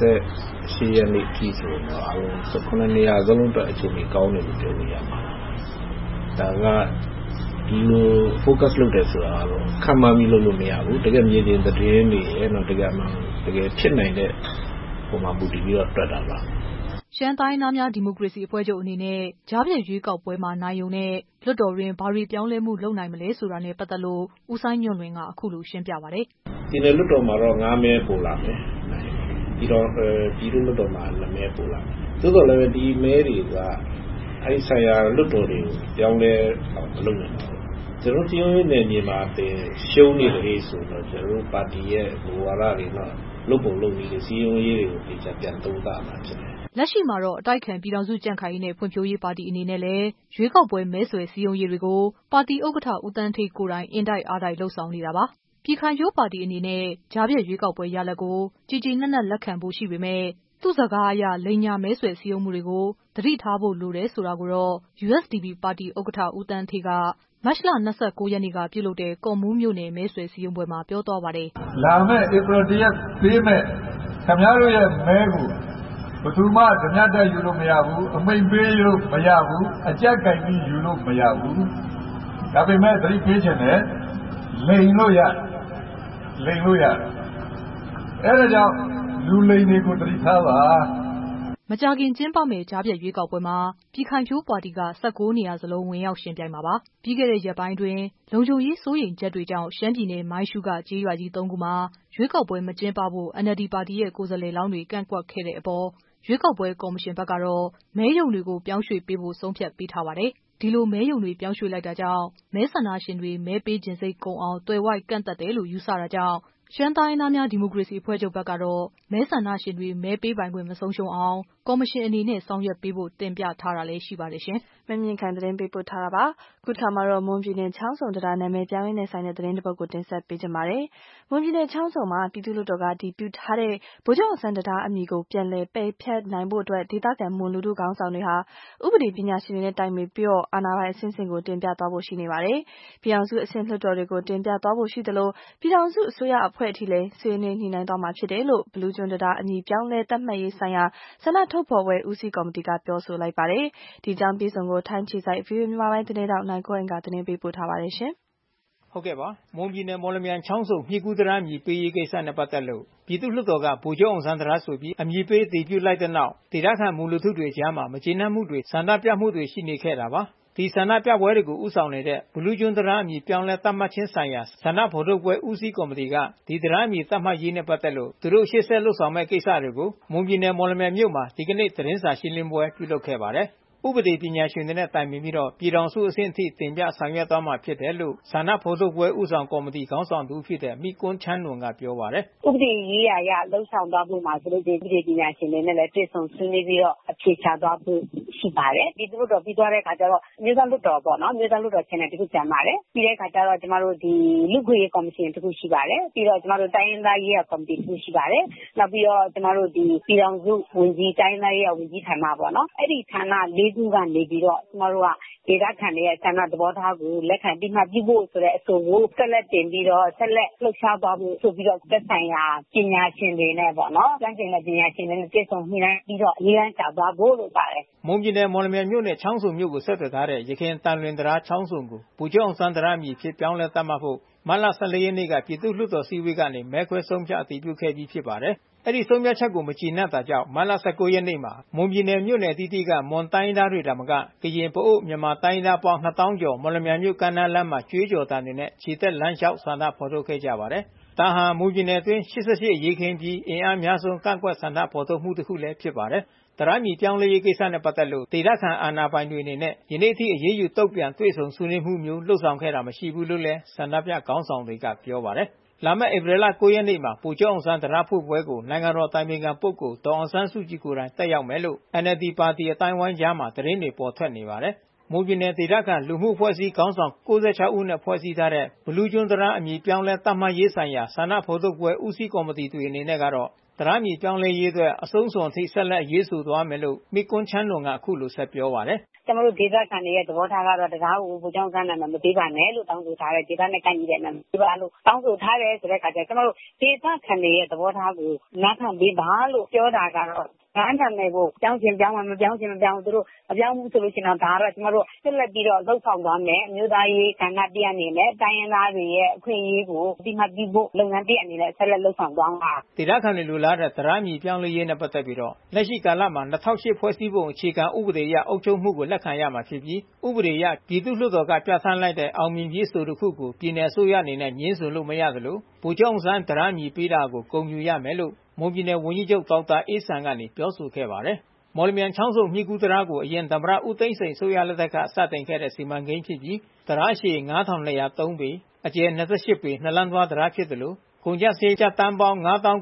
28ရက်နေ့ထိဆိုတော့အားလုံး9နေရာစလုံးအတွက်အခြေအနေကောင်းတယ်လို့ပြောလို့ရပါတယ်ဒါကဒီလို focus လုပ်တယ်ဆိုတာတော့ခံမှန်းပြီးလုပ်လို့မရဘူးတကယ်မြေပြင်သတင်းတွေရဲ့တော့တကယ်ဖြစ်နိုင်တဲ့ပုံမှန်မူတည်ပြီးတော့တွက်တာပါ
ရှမ်းတိုင်းသားများဒီမိုကရေစီအဖွဲ့ချုပ်အနေနဲ့ကြားဖြတ်ရွေးကောက်ပွဲမှာနိုင်ုံနဲ့လွှတ်တော်တွင်ဘာတွေပြောင်းလဲမှုလုပ်နိုင်မလဲဆိုတာနဲ့ပတ်သက်လို့ဦးစိုင်းညွန့်လွင်ကအခုလိုရှင်းပြပါတယ်
ဒီနေ့လွှတ်တော်မှာတော့9မဲပို့လာမယ်ပြီးတော့ပြည်သူ့လွှတ်တော်မှာ2မဲပို့လာမယ်သို့တော်လည်းဒီမဲတွေကအဲ့ဆိုင်ရာလွှတ်တော်တွေကိုပြောင်းလဲအောင်မလုပ်နိုင်ဘူးကျွန်တော်ပြောရင်းနဲ့ညီမတဲ့ရှုံးနေတယ်ဆိုတော့ကျွန်တော်ပါတီရဲ့ဘဝရတွေတော့လုပ်ပုံလုပ်ပြီးစီယုံရေးတွေကိုပြပြန်သုံးသပ်မှာဖြစ်တယ်
လက်ရှိမှာတော့အတိုက်ခံပြည်ထောင်စုကြံ့ခိုင်ရေးနဲ့ဖွံ့ဖြိုးရေးပါတီအနေနဲ့လည်းရွေးကောက်ပွဲမဲဆွယ်စည်းရုံးရေးတွေကိုပါတီဥက္ကဋ္ဌဦးသန်းဌေးကိုယ်တိုင်အင်တိုက်အားတိုက်လှုပ်ဆောင်နေတာပါပြည်ခိုင်ဖြိုးပါတီအနေနဲ့ကြားဖြတ်ရွေးကောက်ပွဲရလဒ်ကိုကြည်ကြည်နက်နက်လက်ခံဖို့ရှိပေမဲ့သူ့စကားအရလိန်ညာမဲဆွယ်စည်းရုံးမှုတွေကိုသတိထားဖို့လိုတယ်ဆိုတာကိုတော့ USDP ပါတီဥက္ကဋ္ဌဦးသန်းဌေးကမတ်လ29ရက်နေ့ကပြုလုပ်တဲ့ကော့မှူးမြို့နယ်မဲဆွယ်စည်းရုံးပွဲမှာပြောသွားပါတယ်
လာမယ့်ဧပြီ1ရက်ပေးမဲ့ခင်ဗျားတို့ရဲ့မဲကိုဘယ်သူမှဓမြတ်တက်ယူလို့မရဘူးအမိန်ပေးလို့မရဘူးအကြက်ကင်ပြီးယူလို့မရဘူးဒါပေမဲ့သတိပေးခြင်းနဲ့လိန်လို့ရအဲ့ဒါကြောင့်လူလိန်တွေကိုသတိထားပါ
မကြာခင်ကျင်းပမယ့်ကြားဖြတ်ရွေးကောက်ပွဲမှာပြည်ခိုင်ဖြိုးပါတီက19နေရာစလုံးဝင်ရောက်ယှဉ်ပြိုင်မှာပါ။ပြီးခဲ့တဲ့ရက်ပိုင်းတွင်လုံခြုံရေးစိုးရိမ်ချက်တွေကြောင့်ရှမ်းပြည်နယ်မိုင်းရှုးကကျေးရွာကြီး3ခုမှာရွေးကောက်ပွဲမကျင်းပဖို့ NLD ပါတီရဲ့ကိုယ်စားလှယ်လောင်းတွေကန့်ကွက်ခဲ့တဲ့အပေါ်ရွေးကောက်ပွဲကော်မရှင်ဘက်ကတော့မဲရုံတွေကိုပြောင်းရွှေ့ပေးဖို့ဆုံးဖြတ်ပေးထားပါတယ်။ဒီလိုမဲရုံတွေပြောင်းရွှေ့လိုက်တာကြောင့်မဲဆန္ဒရှင်တွေမဲပေးခြင်းစိတ်ကုန်အောင်သွယ်ဝိုက်ကန့်သတ်တယ်လို့ယူဆတာကြောင့်ရှမ်းတိုင်းရင်းသားများဒီမိုကရေစီအဖွဲ့ချုပ်ဘက်ကတော့မဲဆန္ဒရှင်တွေမဲပေးပိုင်ခွင့်မဆုံးရှုံးအောင်ကော်မရှင်အနေနဲ့ဆောင်ရွက်ပေးဖို့တင်ပြထားတာလည်းရှိပါတယ်ရှင်
။မမြင့်ခိုင်သတင်းပေးပို့ထားတာပါ။ခုတစ်ခါမှာတော့မွန်ပြည်နယ်ချောင်းဆုံတံတားနာမည်ပြောင်းရေးနဲ့ဆိုင်တဲ့သတင်းတစ်ပုဒ်ကိုတင်ဆက်ပေးကြပါမယ်။မွန်ပြည်နယ်ချောင်းဆုံမှာပြည်သူ့လွှတ်တော်ကတည်ပြုထားတဲ့ဗိုလ်ချုပ်အောင်ဆန်းတံတားအမည်ကိုပြန်လည်ပယ်ဖျက်နိုင်ဖို့အတွက်ဒေသခံမွန်လူထုခေါင်းဆောင်တွေဟာဥပဒေပညာရှင်တွေနဲ့တိုင်ပင်ပြီးအာဏာပိုင်အဆင့်ဆင့်ကိုတင်ပြသွားဖို့ရှိနေပါတယ်။ပြည်ထောင်စုအဆင့်လွှတ်တော်တွေကိုတင်ပြသွားဖို့ရှိသလိုပြည်ထောင်စုအစိုးရအဖွဲ့အထိလည်းဆွေးနွေးညှိနှိုင်းသွားမှာဖြစ်တယ်လို့ဘလူးကျွန်းတံတားအမည်ပြောင်းလဲသတ်မှတ်ရေးဆိုင်ရာဆန္ဒထုတ်ဖော်ပွဲဦးစီးကော်မတီကပြောဆိုလိုက်ပါတယ်။ဒီကြောင်းပြည်စုံကိုထိုင်းခြေဆိုင် VOA မြန်မာပိုင်းသတင်းတောက်နိုင်ခွင့်ကသတင်းပေးပို့ထားပါတယ်ရှင်
။ဟုတ်ကဲ့ပါမွန်ပြည်နယ်မော်လမြိုင်ချောင်းဆုံမြစ်ကူးတံတားအမည်ပေးရေးကိစ္စနဲ့ပတ်သက်လို့ပြည်သူ့လွှတ်တော်ကဗိုလ်ချုပ်အောင်ဆန်းတံတားဆိုပြီးအမည်ပေးတည်ပြုလိုက်တဲ့နောက်ဒေသခံမူလူထုတွေကြားမှာမကျေနပ်မှုတွေဆန္ဒပြမှုတွေရှိနေခဲ့တာပါ။ဒီဆန္ဒပြပွဲတွေကိုဥဆောင်နေတဲ့ဘလူးကျွန်းတံတားအမည်ပြောင်းလဲသတ်မှတ်ခြင်းဆိုင်ရာဆန္ဒဖော်ထုတ်ပွဲဦးစီးကော်မတီကဒီတံတားအမည်သတ်မှတ်ရေးနဲ့ပတ်သက်လို့သူတို့ရှေ့ဆက်လှုပ်ဆောင်မဲ့ကိစ္စတွေကိုမွန်ပြည်နယ်မော်လမြိုင်မြို့မှာဒီကနေ့သတင်းစာရှင်းလင်းပွဲပြုလုပ်ခဲ့ပါတယ်။ဥပဒေပညာရှင်တွေနဲ့တိုင်ပင်ပြီးတော့ပြည်ထောင်စုအဆင့်အထိတင်ပြဆောင်ရွက်သွားမှာဖြစ်တယ်လို့ဆန္ဒဖော်ထုတ်ပွဲဥဆောင်ကော်မတီခေါင်းဆောင်သူဖြစ်တဲ့မိကွန်းချမ်းနွန်ကပြောပါတယ်
။ဥပဒေရေးရာရလှုပ်ဆောင်သွားဖို့မှာဆိုလို့ဒီဥပဒေပညာရှင်တွေနဲ့လည်းတွေ့ဆုံဆွေးနွေးပြီးတော့အဖြေချသွားဖို့ရှိပါတယ်။ဒီသူတို့ပြီးသွားတဲ့အခါကျတော့မြို့သားလွှတ်တော်ပေါ့နော်မြို့သားလွှတ်တော် channel တခုကျန်ပါတယ်။ပြီးတဲ့အခါကျတော့ကျမတို့ဒီလူ့ခွင့်ရေးကော်မရှင်တခုရှိပါတယ်။ပြီးတော့ကျမတို့တိုင်းရင်းသားရေးရာကော်မတီတခုရှိပါတယ်။နောက်ပြီးတော့ကျမတို့ဒီပြည်ထောင်စုဝန်ကြီးတိုင်းသားရေးရာဝန်ကြီးဌာနပေါ့နော်။အဲ့ဒီဌာန၄ခုကနေပြီးတော့ကျမတို့ကဒေသခံတွေရဲ့ဆန္ဒသဘောထားကိုလက်ခံပြီးမှပြုဖို့ဆိုတဲ့အဆိုကိုဆက်လက်တင်ပြီးတော့ဆက်လက်လှုပ်ရှားသွားဖို့ဆိုပြီးတော့သက်ဆိုင်ရာပညာရှင်တွေနဲ့ပေါ့နော်။ကျန်းကျင်တဲ့ပညာရှင်တွေနဲ့တွေ့ဆုံညှိနှိုင်းပြီးတော့အရေးအချသွားဖို့လို့ပါတယ်
။မွန်ပြည်နယ်မော်လမြိုင်မြို့နယ်ချောင်းဆုံမြို့ကိုဆက်သွယ်ထားတဲ့ရခိုင်တန်လွင်တံတားချောင်းဆုံကိုဗိုလ်ချုပ်အောင်ဆန်းတံတားအမည်ဖြစ်ပြောင်းလဲသတ်မှတ်ဖို့မတ်လ14ရက်နေ့ကပြည်သူ့လွှတ်တော်စည်းဝေးကနေမဲခွဲဆုံးဖြတ်အတည်ပြုခဲ့ပြီးဖြစ်ပါတယ်။အဲဒီဆုံးဖြတ်ချက်ကိုမကျေနပ်တာကြောင့်မတ်လ19ရက်နေ့မှာမွန်ပြည်နယ်မြို့နယ်တီတီကမွန်တိုင်းသားတွေဒါမကကရင်ပအို့မြန်မာတိုင်းသားပေါင်း2000ကျော်မော်လမြိုင်မြို့ကမ်းနားလမ်းမှာကျွေးကြော်တန်တွေနဲ့ခြေသက်လမ်းလျှောက်ဆန္ဒဖော်ထုတ်ခဲ့ကြပါတယ်။ဒါဟာမွန်ပြည်နယ်အတွင်း88ရေးခင်းပြီးအင်အားများဆုံးကန့်ကွက်ဆန္ဒဖော်ထုတ်မှုတစ်ခုလည်းဖြစ်ပါတယ်။တံတားမြေပြောင်းလဲရေးကိစ္စနဲ့ပတ်သက်လို့ဒေသခံအာဏာပိုင်တွေအနေနဲ့ယနေ့အထိအရေးယူတုတ်ပြန်တွေ့ဆုံဆွေးနွေးမှုမျိုးလှုပ်ဆောင်ခဲ့တာမရှိဘူးလို့လည်းဆန္ဒပြခေါင်းဆောင်တွေကပြောပါတယ်။လာမယ့်ဧပြီလ9ရက်နေ့မှာဗိုလ်ချုပ်အောင်ဆန်းတံတားဖို့ပွဲကိုနိုင်ငံတော်တိုင်ပင်ခံပုဂ္ဂိုလ်ဒေါ်အောင်ဆန်းစုကြည်ကိုယ်တိုင်တက်ရောက်မယ်လို့ NLD ပါတီအတိုင်းဝိုင်းကြားမှာသတင်းတွေပေါ်ထွက်နေပါတယ်။မွန်ပြည်နယ်ဒေသခံလူမှုအဖွဲ့အစည်းခေါင်းဆောင်96ဦးနဲ့ဖွဲ့စည်းထားတဲ့ဘလူးကျွန်းတံတားအမည်ပြောင်းလဲသတ်မှတ်ရေးဆိုင်ရာဆန္ဒဖော်ထုတ်ပွဲဦးစီးကော်မတီတွေအနေနဲ့ကတော့တံတားမြေပြောင်းလဲရေးအတွက်အဆုံးစွန်အထိဆက်လက်ရေးဆိုသွားမယ်လို့မိကွန်းချမ်းနွန်ကအခုလိုဆက်ပြောပါတယ်
။ကျမတို့ဒေသခံတွေရဲ့သဘောထားကတော့တရားကိုဗိုလ်ချုပ်အောင်ဆန်းနာမည်မပေးပါနဲ့လို့တောင်းဆိုထားတဲ့ဒေသနဲ့ကိုင်ညီတဲ့နာမည်ပေးပါလို့တောင်းဆိုထားတယ်ဆိုတဲ့အခါကျကျမတို့ဒေသခံတွေရဲ့သဘောထားကိုနားခံပေးပါလို့ပြောတာကတော့ငန်းနာမည်ကိုပြောင်းချင်ပြောင်းမှာမပြောင်းချင်မပြောင်းသူတို့မပြောင်းဘူးဆိုလို့ရှိရင်တော့ဒါကတော့ကျမတို့ဆက်လက်ပြီးတော့လှုပ်ဆောင်သွားမယ်အမျိုးသားရေးကဏ္ဍတစ်အနေနဲ့တိုင်းရင်းသားတွေရဲ့အခွင့်အရေးကိုဒီမှာပြုဖို့လုပ်ငန်းတစ်အနေနဲ့ဆက်လက်လှုပ်ဆောင်သွားမှာ
ဒေသခံတွေလူလားတဲ့တံတားမြေပြောင်းလဲရေးနဲ့ပတ်သက်ပြီးတော့လက်ရှိကာလမှာ2008ဖွဲ့စည်းပုံအခြေခံဥပဒေအရအုပ်ချုပ်မှုကိုလက်ခံရမှာဖြစ်ပြီးဥပဒေအရပြည်သူ့လွှတ်တော်ကပြဋ္ဌာန်းလိုက်တဲ့အောင်မြင်ရေးဆိုတစ်ခုကိုပြည်내အစိုးရအနေနဲ့ညှင်းဆိုလို့မရသလိုဗိုလ်ချုပ်အောင်ဆန်းတံတားမြေပေးတာကိုဂုဏ်ယူရမယ်လို့မွန်ပြည်နယ်ဝန်ကြီးချုပ်ဒေါက်တာအေးဆန်ကနေပြောဆိုခဲ့ပါတယ်။မော်လမြိုင်ချောင်းဆုံမြစ်ကူးတံတားကိုအရင်သမ္မတဦးသိန်းစိန်ဆိုရလက်ထက်ကစတင်ခဲ့တဲ့စီမံကိန်းဖြစ်ပြီးတံတားရှည်9203ပေအကျယ်28ပေနှစ်လမ်းသွားတံတားဖြစ်တယ်လို့ကုန်ကျစရိတ်ကျပ်တန်းပေါင်း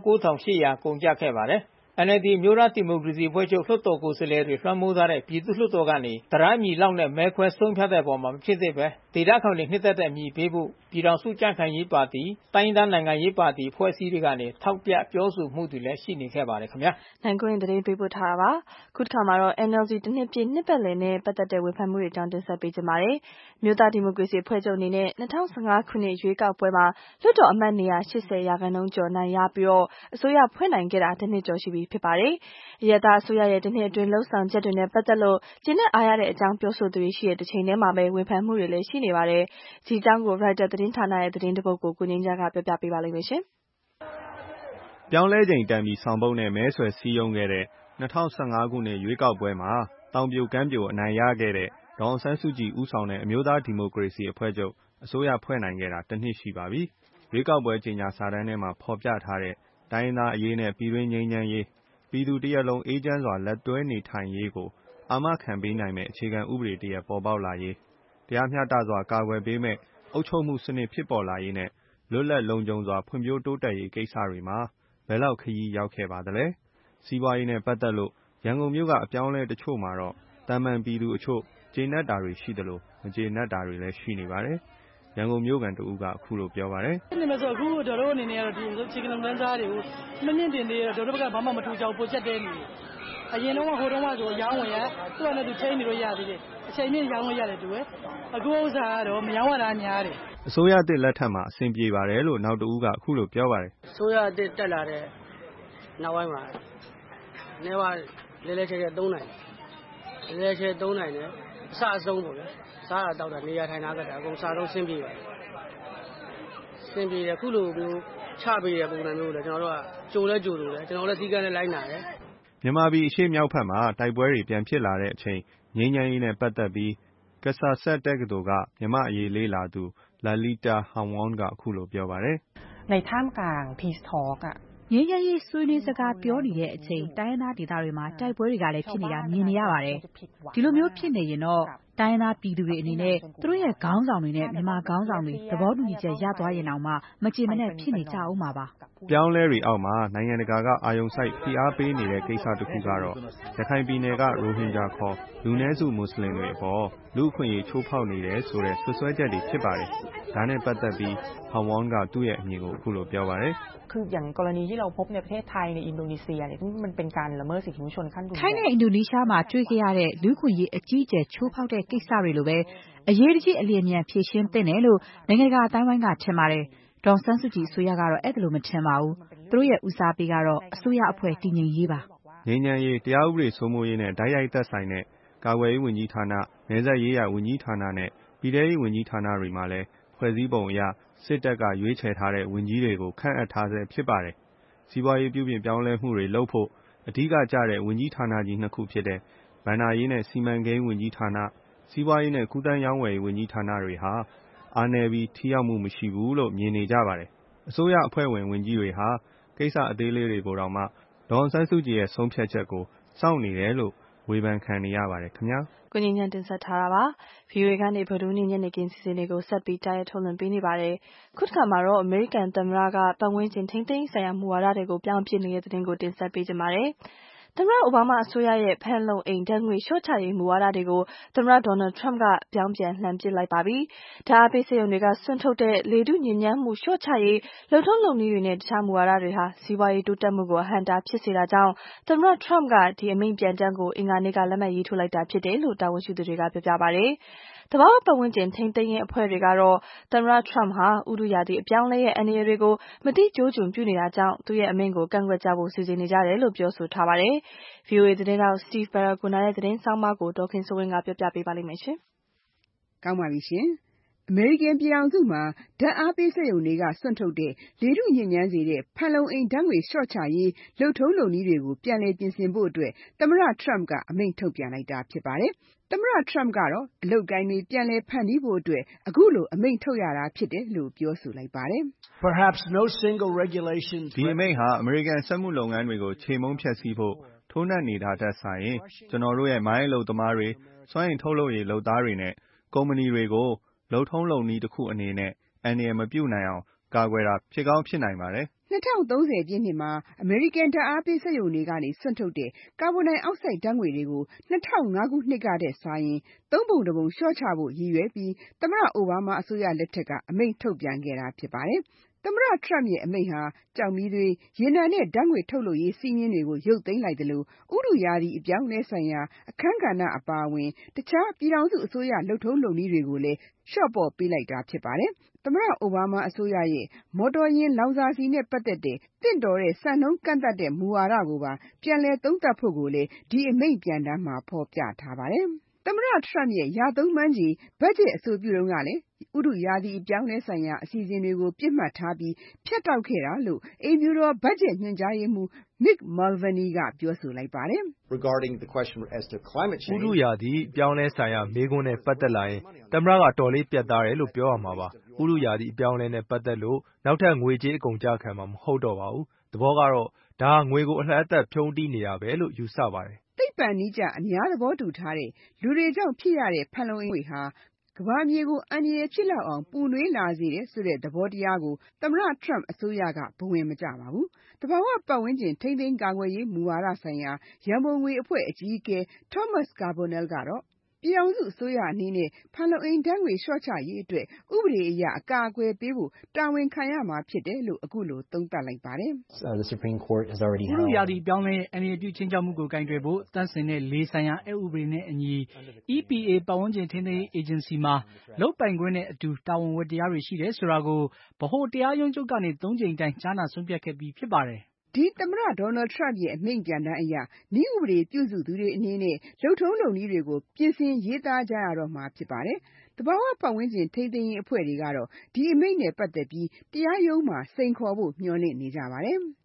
99800ကုန်ကျခဲ့ပါတယ်။ NLD မျိုးသားဒီမိုကရေစီအဖွဲ့ချုပ်လွှတ်တော်ကိုယ်စားလှယ်တွေလွှမ်းမိုးထားတဲ့ပြည်သူ့လွှတ်တော်ကနေတံတားမြေလောက်နဲ့မဲခွဲဆုံးဖြတ်တဲ့အပေါ်မှာမဖြစ်သင့်ပဲဒေသခံတွေနှစ်သက်တဲ့အမည်ပေးဖို့ပြည်ထောင်စုကြံ့ခိုင်ရေးပါတီတိုင်းဒေသနိုင်ငံရေးပါတီဖွဲ့စည်းတွေကနေထောက်ပြပြောဆိုမှုတွေလည်းရှိနေခဲ့ပါတယ်ခင်ဗျာ
။နိုင်ကွင်းသတင်းပေးပို့ထားတာပါ။ခုတစ်ခါမှာတော့ NLD တစ်နှစ်ပြည့်နှစ်ပတ်လည်နဲ့ပတ်သက်တဲ့ဝေဖန်မှုတွေအကြောင်းတင်ဆက်ပေးကြပါမယ်။မြို့သားဒီမိုကရေစီအဖွဲ့ချုပ်အနေနဲ့2015ခုနှစ်ရွေးကောက်ပွဲမှာလွှတ်တော်အမတ်နေရာ80%ကျော်နိုင်ရပြီးတော့အစိုးရဖွဲ့နိုင်ခဲ့တာတစ်နှစ်ကျော်ရှိပြီဖြစ်ပါတယ်။အရပ်သားအစိုးရရဲ့တစ်နှစ်အတွင်းလှုပ်ဆောင်ချက်တွေနဲ့ပတ်သက်လို့ကျင်းနဲ့အားရတဲ့အကြောင်းပြောဆိုသူတွေရှိတဲ့တစ်ချိန်တည်းမှာပဲဝေဖန်မှုတွေလည်းရှိနေပါတယ်။ဒီအကြောင်းကို Reuters သတင်းဌာနရဲ့သတင်းတစ်ပုဒ်ကိုကိုငင်းကြကပြောပြပေးပါလိမ့်မယ်ရှင်
။ပြောင်းလဲချိန်တန်ပြီးဆောင်ပုဒ်နဲ့မဲဆွယ်စည်းရုံးခဲ့တဲ့ 2015 ခုနှစ်ရွေးကောက်ပွဲမှာတောင်ပြိုကမ်းပြိုအနိုင်ရခဲ့တဲ့ဒေါ်အောင်ဆန်းစုကြည်ဦးဆောင်တဲ့အမျိုးသားဒီမိုကရေစီအဖွဲ့ချုပ်အစိုးရဖွဲ့နိုင်ခဲ့တာတစ်နှစ်ရှိပါပြီ။ရွေးကောက်ပွဲကြေညာစာတမ်းထဲမှာဖော်ပြထားတဲ့တိုင်းရင်းသားအရေးနဲ့ပြည်တွင်းငြိမ်းချမ်းရေးပြည်သူတရက်လုံးအေးချမ်းစွာလက်တွဲနေထိုင်ရေးကိုအာမခံပေးနိုင်မယ့်အခြေခံဥပဒေတစ်ရပ်ပေါ်ပေါက်လာရေးတရားမျှတစွာကာကွယ်ပေးမယ့်အုပ်ချုပ်မှုစနစ်ဖြစ်ပေါ်လာရေးနဲ့လွတ်လပ်လုံခြုံစွာဖွံ့ဖြိုးတိုးတက်ရေးကိစ္စတွေမှာဘယ်လောက်ခရီးရောက်ခဲ့ပါသလဲ။စီးပွားရေးနဲ့ပတ်သက်လို့ရန်ကုန်မြို့ကအပြောင်းအလဲတချို့မှာတော့တာမန်ပြည်သူအချို့ကျေနပ်တာတွေရှိသလိုမကျေနပ်တာတွေလည်းရှိနေပါတယ်။ရန်ကုန်မြို့ခံတဦးကအခုလိုပြောပါတယ်
။ဒီမှာဆိုအခုတို့အနေနဲ့ကတော့ဒီအခြေခံလုံခြုံစားတွေကိုမမြင့်တင်သေးတော့တို့ဘက်ကဘာမှမထူကြဘူးပိုချက်တဲနေတယ်။အရင်တော့ဟိုတုန်းကဆိုရောင်းဝင်ရသူ့အနေနဲ့သူချိန်နေလို့ရသေးတယ်။အချိန်မြင့်ရောင်းလို့ရတယ်တူပဲ။အခုဥစ္စာကတော့မရောင်းရတာများတယ်
။အစိုးရအသစ်လက်ထက်မှာအဆင်ပြေပါတယ်လို့နောက်တဦးကအခုလိုပြောပါတယ်
။အစိုးရအသစ်တက်လာတဲ့နောက်ပိုင်းမှာနေဝလဲလဲချဲချဲသုံးနိုင်တယ်။လဲချဲသုံးနိုင်တယ်အစအဆုံးပေါ့ဗျာ။စားတာတောက်တာနေရာထိုင်တာကတည်းကအကုန်စားတော့ဆင်းပြေပါတယ်။ဆင်းပြေတယ်ခုလိုမျိုးချပေးတဲ့ပုံစံမျိုးလေကျွန်တော်တို့ကကြိုလဲကြိုလို့လေကျွန်တော်လည်းစီကံနဲ့လိုက်နာတယ်
။မြန်မာပြည်အရှေ့မြောက်ဘက်မှာတိုက်ပွဲတွေပြန်ဖြစ်လာတဲ့အချိန်ငြိမ်းချမ်းရေးနဲ့ပတ်သက်ပြီးကဆာဆက်တက္ကသိုလ်ကမြန်မာအရေးလေးလာသူလာလီတာဟန်ဝွန်ကအခုလိုပြောပါတယ်
။ในท่ามกลาง Peace Talk
ငြိမ်းချမ်းရေးဆွေးနွေးစကားပြောနေတဲ့အချိန်တိုင်းရင်းသားဒေသတွေမှာတိုက်ပွဲတွေကလည်းဖြစ်နေတာမြင်နေရပါတယ်။ဒီလိုမျိုးဖြစ်နေရင်တော့တိုင်းရင်းသားပြည်သူတွေအနေနဲ့သူတို့ရဲ့ခေါင်းဆောင်တွေနဲ့မြန်မာခေါင်းဆောင်တွေသဘောတူညီချက်ရသွားရင်တော့မှမကြေမနက်ဖြစ်နေကြအောင်ပါ
။ပြောင်းလဲတွေအောက်မှာနိုင်ငံတကာကအာရုံစိုက်ဖိအားပေးနေတဲ့ကိစ္စတစ်ခုကတော့ရခိုင်ပြည်နယ်ကရိုဟင်ဂျာခေါ်လူနည်းစုမွတ်စလင်တွေအပေါ်လူ့အခွင့်အရေးချိုးဖောက်နေတယ်ဆိုတဲ့ဆွဆွဲချက်တွေဖြစ်ပါတယ်။ဒါနဲ့ပတ်သက်ပြီးဟန်ဝွန်ကသူ့ရဲ့အမြင်ကိုအခုလိုပြောပါတယ်
။คืออย่างกรณีที่เราพบในประเทศไทยในอินโดนีเซียเนี่ยมันเป็นการละเมิดสิทธิมนุษยชนขั้นรุนแรง
ထိုင်းနဲ့အင်ဒိုနီးရှားမှာတွေ့ခဲ့ရတဲ့လူ့အခွင့်အရေးအကြီးအကျယ်ချိုးဖောက်တဲ့ကိစ္စတွေလိုပဲအရေးတကြီးအလျင်အမြန်ဖြေရှင်းသင့်တယ်လို့နိုင်ငံတကာအတိုင်းအဝိုင်းကထင်ပါတယ်။ဒေါ်ဆန်းစုကြည်အစိုးရကတော့အဲ့ဒါလိုမထင်ပါဘူး။သူတို့ရဲ့ဦးစားပေးကတော့အစိုးရအဖွဲ့တည်ငြိမ်ရေးပါ
။ငြိမ်းချမ်းရေးတရားဥပဒေစိုးမိုးရေးနဲ့တိုက်ရိုက်သက်ဆိုင်တဲ့ကာကွယ်ရေးဝန်ကြီးဌာန၊နယ်စပ်ရေးရာဝန်ကြီးဌာနနဲ့ပြည်ထရေးဝန်ကြီးဌာနတွေမှာလည်းဖွဲ့စည်းပုံအရစစ်တပ်ကရွေးချယ်ထားတဲ့ဝန်ကြီးတွေကိုခန့်အပ်ထားဆဲဖြစ်ပါတယ်။စီးပွားရေးပြုပြင်ပြောင်းလဲမှုတွေလုပ်ဖို့အဓိကကျတဲ့ဝန်ကြီးဌာနကြီးနှစ်ခုဖြစ်တဲ့ဘဏ္ဍာရေးနဲ့စီမံကိန်းဝန်ကြီးဌာန၊စီးပွားရေးနဲ့ကူးသန်းရောင်းဝယ်ရေးဝန်ကြီးဌာနတွေဟာအားနည်းပြီးထိရောက်မှုမရှိဘူးလို့မြင်နေကြပါတယ်။အစိုးရအဖွဲ့ဝင်ဝန်ကြီးတွေဟာကိစ္စအသေးလေးတွေကိုတောင်မှဒေါ်အောင်ဆန်းစုကြည်ရဲ့ဆုံးဖြတ်ချက်ကိုစောင့်နေတယ်လို့ဝေဖန်ခံနေရပါတယ်ခင်ဗျာ
။ကိုငြိမ်းချမ်းတင်ဆက်ထားတာပါ။ VOA ကနေဗုဒ္ဓဟူးနေ့ညနေခင်းစီစဉ်တွေကိုဆက်ပြီးကြားရထုတ်လွှင့်ပေးနေပါတယ်။ခုတစ်ခါမှာတော့အမေရိကန်သမ္မတကပတ်ဝန်းကျင်ထိန်းသိမ်းဆိုင်ရာမူဝါဒတွေကိုပြောင်းပြနေတဲ့သတင်းကိုတင်ဆက်ပေးကြပါမယ်။သမ္မတအိုဘားမားအစိုးရရဲ့ဖန်လုံအိမ်ဓာတ်ငွေလျှော့ချရေးမူဝါဒတွေကိုသမ္မတဒေါ်နယ်ထရမ့်ကပြောင်းပြန်လှန်ပစ်လိုက်ပါပြီ။ဓာတ်အားပေးစက်ရုံတွေကစွန့်ထုတ်တဲ့လေထုညစ်ညမ်းမှုလျှော့ချရေးလုပ်ထုံးလုပ်နည်းတွေနဲ့တခြားမူဝါဒတွေဟာစီးပွားရေးတိုးတက်မှုကိုအဟန့်အတားဖြစ်စေတာကြောင့်သမ္မတထရမ့်ကဒီအမိန့်ပြန်တမ်းကိုအင်္ဂါနေ့ကလက်မှတ်ရေးထိုးလိုက်တာဖြစ်တယ်လို့တာဝန်ရှိသူတွေကပြောပါတယ်။သဘာဝပတ်ဝန်းကျင်ထိန်းသိမ်းရေးအဖွဲ့တွေကတော့သမ္မတထရမ့်ဟာဥတုရာသီအပြောင်းလဲရဲ့အန္တရာယ်တွေကိုမသိကျိုးကျွံပြုနေတာကြောင့်သူ့ရဲ့အမိန့်ကိုကန့်ကွက်ကြဖို့စီစဉ်နေကြတယ်လို့ပြောဆိုထားပါတယ်။ VOA သတင်းထောက် Steve Baragona ရဲ့သတင်းဆောင်းပါးကိုဒေါ်ခင်စိုးဝင်းကပြောပြပေးပါလိမ့်မယ်ရှင်
။ကောင်းပါပြီရှင်။အမေရိကန်ပြည်ထောင်စုမှာဓာတ်အားပေးစက်ရုံတွေကစွန့်ထုတ်တဲ့လေထုညစ်ညမ်းစေတဲ့ဖန်လုံအိမ်ဓာတ်ငွေလျှော့ချရေးလုပ်ထုံးလုပ်နည်းတွေကိုပြန်လည်ပြင်ဆင်ဖို့အတွက်သမ္မတထရမ့်ကအမိန့်ထုတ်ပြန်လိုက်တာဖြစ်ပါတယ်။သမ္မတထရမ့်ကတော့အလုပ်ကိုင်တွေပြန်လည်ဖန်တီးဖို့အတွက်အခုလိုအမိန့်ထုတ်ရတာဖြစ်တယ်လို့ပြောဆိုလိုက်ပါတယ်
။ဒီအမိန့်ဟာအမေရိကန်စက်မှုလုပ်ငန်းတွေကိုခြေမုန်းဖျက်ဆီးဖို့ထိုးနှက်နေတာထက်စာရင်ကျွန်တော်တို့ရဲ့မိုင်းအလုပ်သမားတွေစွမ်းအင်ထုတ်လုပ်ရေးလုပ်သားတွေနဲ့ကုမ္ပဏီတွေကိုလုပ်ထုံးလုပ်နည်းတစ်ခုအနေနဲ့အန္တရာယ်မပြုနိုင်အောင်ကာကွယ်တာဖြစ်ကောင်းဖြစ်နိုင်ပါတယ်
။2030ပြည့်နှစ်မှာအမေရိကန်ဓာတ်အားပေးစက်ရုံတွေကနေစွန့်ထုတ်တဲ့ကာဗွန်ဒိုင်အောက်ဆိုက်ဓာတ်ငွေတွေကို2005ခုနှစ်ကတည်းကစာရင်3ပုံ1ပုံလျှော့ချဖို့ရည်ရွယ်ပြီးသမ္မတအိုဘားမားအစိုးရလက်ထက်ကအမိန့်ထုတ်ပြန်ခဲ့တာဖြစ်ပါတယ်။သမ္မတထရမ့်ရဲ့အမိန့်ဟာကျောက်မီးသွေး၊ရေနံနဲ့ဓာတ်ငွေထုတ်လုပ်ရေးစည်းမျဉ်းတွေကိုရုပ်သိမ်းလိုက်သလိုဥတုရာသီအပြောင်းအလဲဆိုင်ရာအခန်းကဏ္ဍအပါအဝင်တခြားပြည်ထောင်စုအစိုးရလုပ်ထုံးလုပ်နည်းတွေကိုလည်းလျှော့ပေါ့ပေးလိုက်တာဖြစ်ပါတယ်။သမ္မတအိုဘားမားအစိုးရရဲ့မော်တော်ယာဉ်လောင်စာဆီနဲ့ပတ်သက်တဲ့သင့်တော်တဲ့စံနှုန်းကန့်သတ်တဲ့မူဝါဒကိုပါပြန်လည်သုံးသပ်ဖို့ကိုလည်းဒီအမိန့်ပြန်တမ်းမှာဖော်ပြထားပါတယ်။သမ္မတထရမ့်ရဲ့ရာသုံးပန်းချီဘတ်ဂျက်အဆိုပြုတုန်းကလည်းဥဥတုရာသီအပြောင်းအလဲဆိုင်ရာအစီအစဉ်တွေကိုပြစ်မှတ်ထားပြီးဖြတ်တောက်ခဲ့တာလို့အိမ်ဖြူတော်ဘတ်ဂျက်ညွှန်ကြားရေးမှူး Mick Mulvaney ကပြောဆိုလိုက်ပါတယ်။
Regarding the question as to climate change
ဥတုရာသီအပြောင်းအလဲဆိုင်ရာမေးခွန်းနဲ့ပတ်သက်လာရင်သမ္မတကတော်လေးပြတ်သားတယ်လို့ပြောရမှာပါ။ဥတုရာသီအပြောင်းအလဲနဲ့ပတ်သက်လို့နောက်ထပ်ငွေကြေးအကုန်ကြခံမှာမဟုတ်တော့ပါဘူး။သဘောကတော့ဒါငွေကိုအလှအသက်ဖြုန်းတီးနေတာပဲလို့ယူဆပါတယ်
။သိပ္ပံနည်းကျအများသဘောတူထားတဲ့လူတွေကြောင့်ဖြစ်ရတဲ့ဖန်လုံအိမ်တွေဟာကမ္ဘာမြေကိုအန္တရာယ်ဖြစ်လောက်အောင်ပူနွေးလာစေတယ်ဆိုတဲ့သဘောတရားကိုသမ္မတ Trump အစိုးရကဘဝင်မကျပါဘူး။သဘာဝပတ်ဝန်းကျင်ထိန်းသိမ်းကာကွယ်ရေးမူဝါဒဆိုင်ရာရန်ပုံငွေအဖွဲ့အကြီးအကဲ Thomas Carbonell ကတော့ပြည်ထောင်စုအစိုးရအနေနဲ့ဖန်လုံအိမ်ဓာတ်ငွေလျှော့ချရေးအတွက်ဥပဒေအရအကာအကွယ်ပေးဖို့တာဝန်ခံရမှာဖြစ်တယ်လို့အခုလိုသုံးသပ်လိုက်ပါတယ်။
The Supreme Court has already held ဥတုရာသီပြောင်းလဲအန္တရာယ်ပြုချင်းချောက်မှုကိုကင်တွယ်ဖို့တန်းစင်တဲ့လေဆိုင်ရာအက်ဥပဒေနဲ့အညီ EPA ပတ်ဝန်းကျင်ထိန်းသိမ်းရေးအေဂျင်စီမှာလုပ်ပိုင်ခွင့်နဲ့အတူတာဝန်ဝတ္တရားတွေရှိတယ်ဆိုတာကိုဗဟိုတရားရုံးချုပ်ကနေ3 ကြိမ်တိုင်ကြားနာဆုံးဖြတ်ခဲ့ပြီးဖြစ်ပါတယ်
။ဒီသမ္မတ Donald Trump ရဲ့အမိန့်ပြန်တမ်းအရနည်းဥပဒေပြုစုသူတွေအနေနဲ့လုပ်ထုံးလုပ်နည်းတွေကိုပြင်ဆင်ရေးသားကြရတော့မှာဖြစ်ပါတယ်။သဘာဝပတ်ဝန်းကျင်ထိန်းသိမ်းရေးအဖွဲ့တွေကတော့ဒီအမိန့်နဲ့ပတ်သက်ပြီးတရားရုံးမှာစိန်ခေါ်ဖို့မျှော်လင့်နေကြပါတယ်။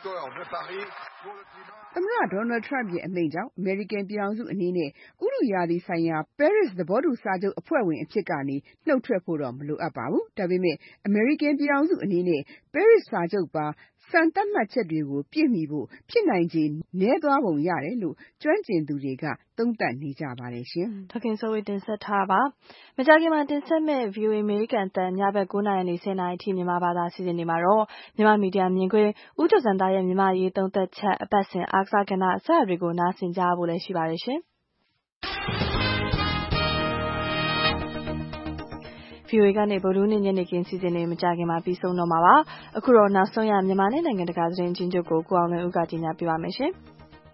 သမ္မတ Donald Trump ရဲ့အမိန့်ကြောင့်အမေရိကန်ပြည်ထောင်စုအနေနဲ့ဥတုရာသီဆိုင်ရာ Paris သဘောတူစာချုပ်အဖွဲ့ဝင်အဖြစ်ကနေနှုတ်ထွက်ဖို့တော့မလိုအပ်ပါဘူး။ဒါပေမဲ့အမေရိကန်ပြည်ထောင်စုအနေနဲ့ Paris စာချုပ်ပါစံသတ်မှတ်ချက်တွေကိုပြည့်မီဖို့ဖြစ်နိုင်ခြေနည်းသွားပုံရတယ်လို့ကျွမ်းကျင်သူတွေကသုံးသပ်နေကြပါတယ်ရှင်
။ဒေါခင်စိုးဝေတင်ဆက်ထားပါ။မကြာခင်မှာတင်ဆက်မဲ့ VOA အမေရိကန်အသံညဘက်9 နာရီနဲ့10 နာရီအထိမြန်မာဘာသာစီစဉ်နေမှာတော့မြန်မာမီဒီယာမြင်ကွင်းဦးကျော်စံသားရဲ့မြန်မာရေးသုံးသက်ချက်အပတ်စဉ်အားကစားကဏ္ဍအစအတွေကိုနားဆင်ကြဖို့လည်းရှိပါတယ်ရှင်။ VOA ကနေဗုဒ္ဓဟူးနေ့ညနေခင်းစီစဉ်နေမကြခင်မှာပြီးဆုံးတော့မှာပါ။အခုတော့နောက်ဆုံးရမြန်မာနဲ့နိုင်ငံတကာသတင်းချင်းချုပ်ကိုအောင်လွင်ဦးကကြီးညာပြပါမယ်ရှင်။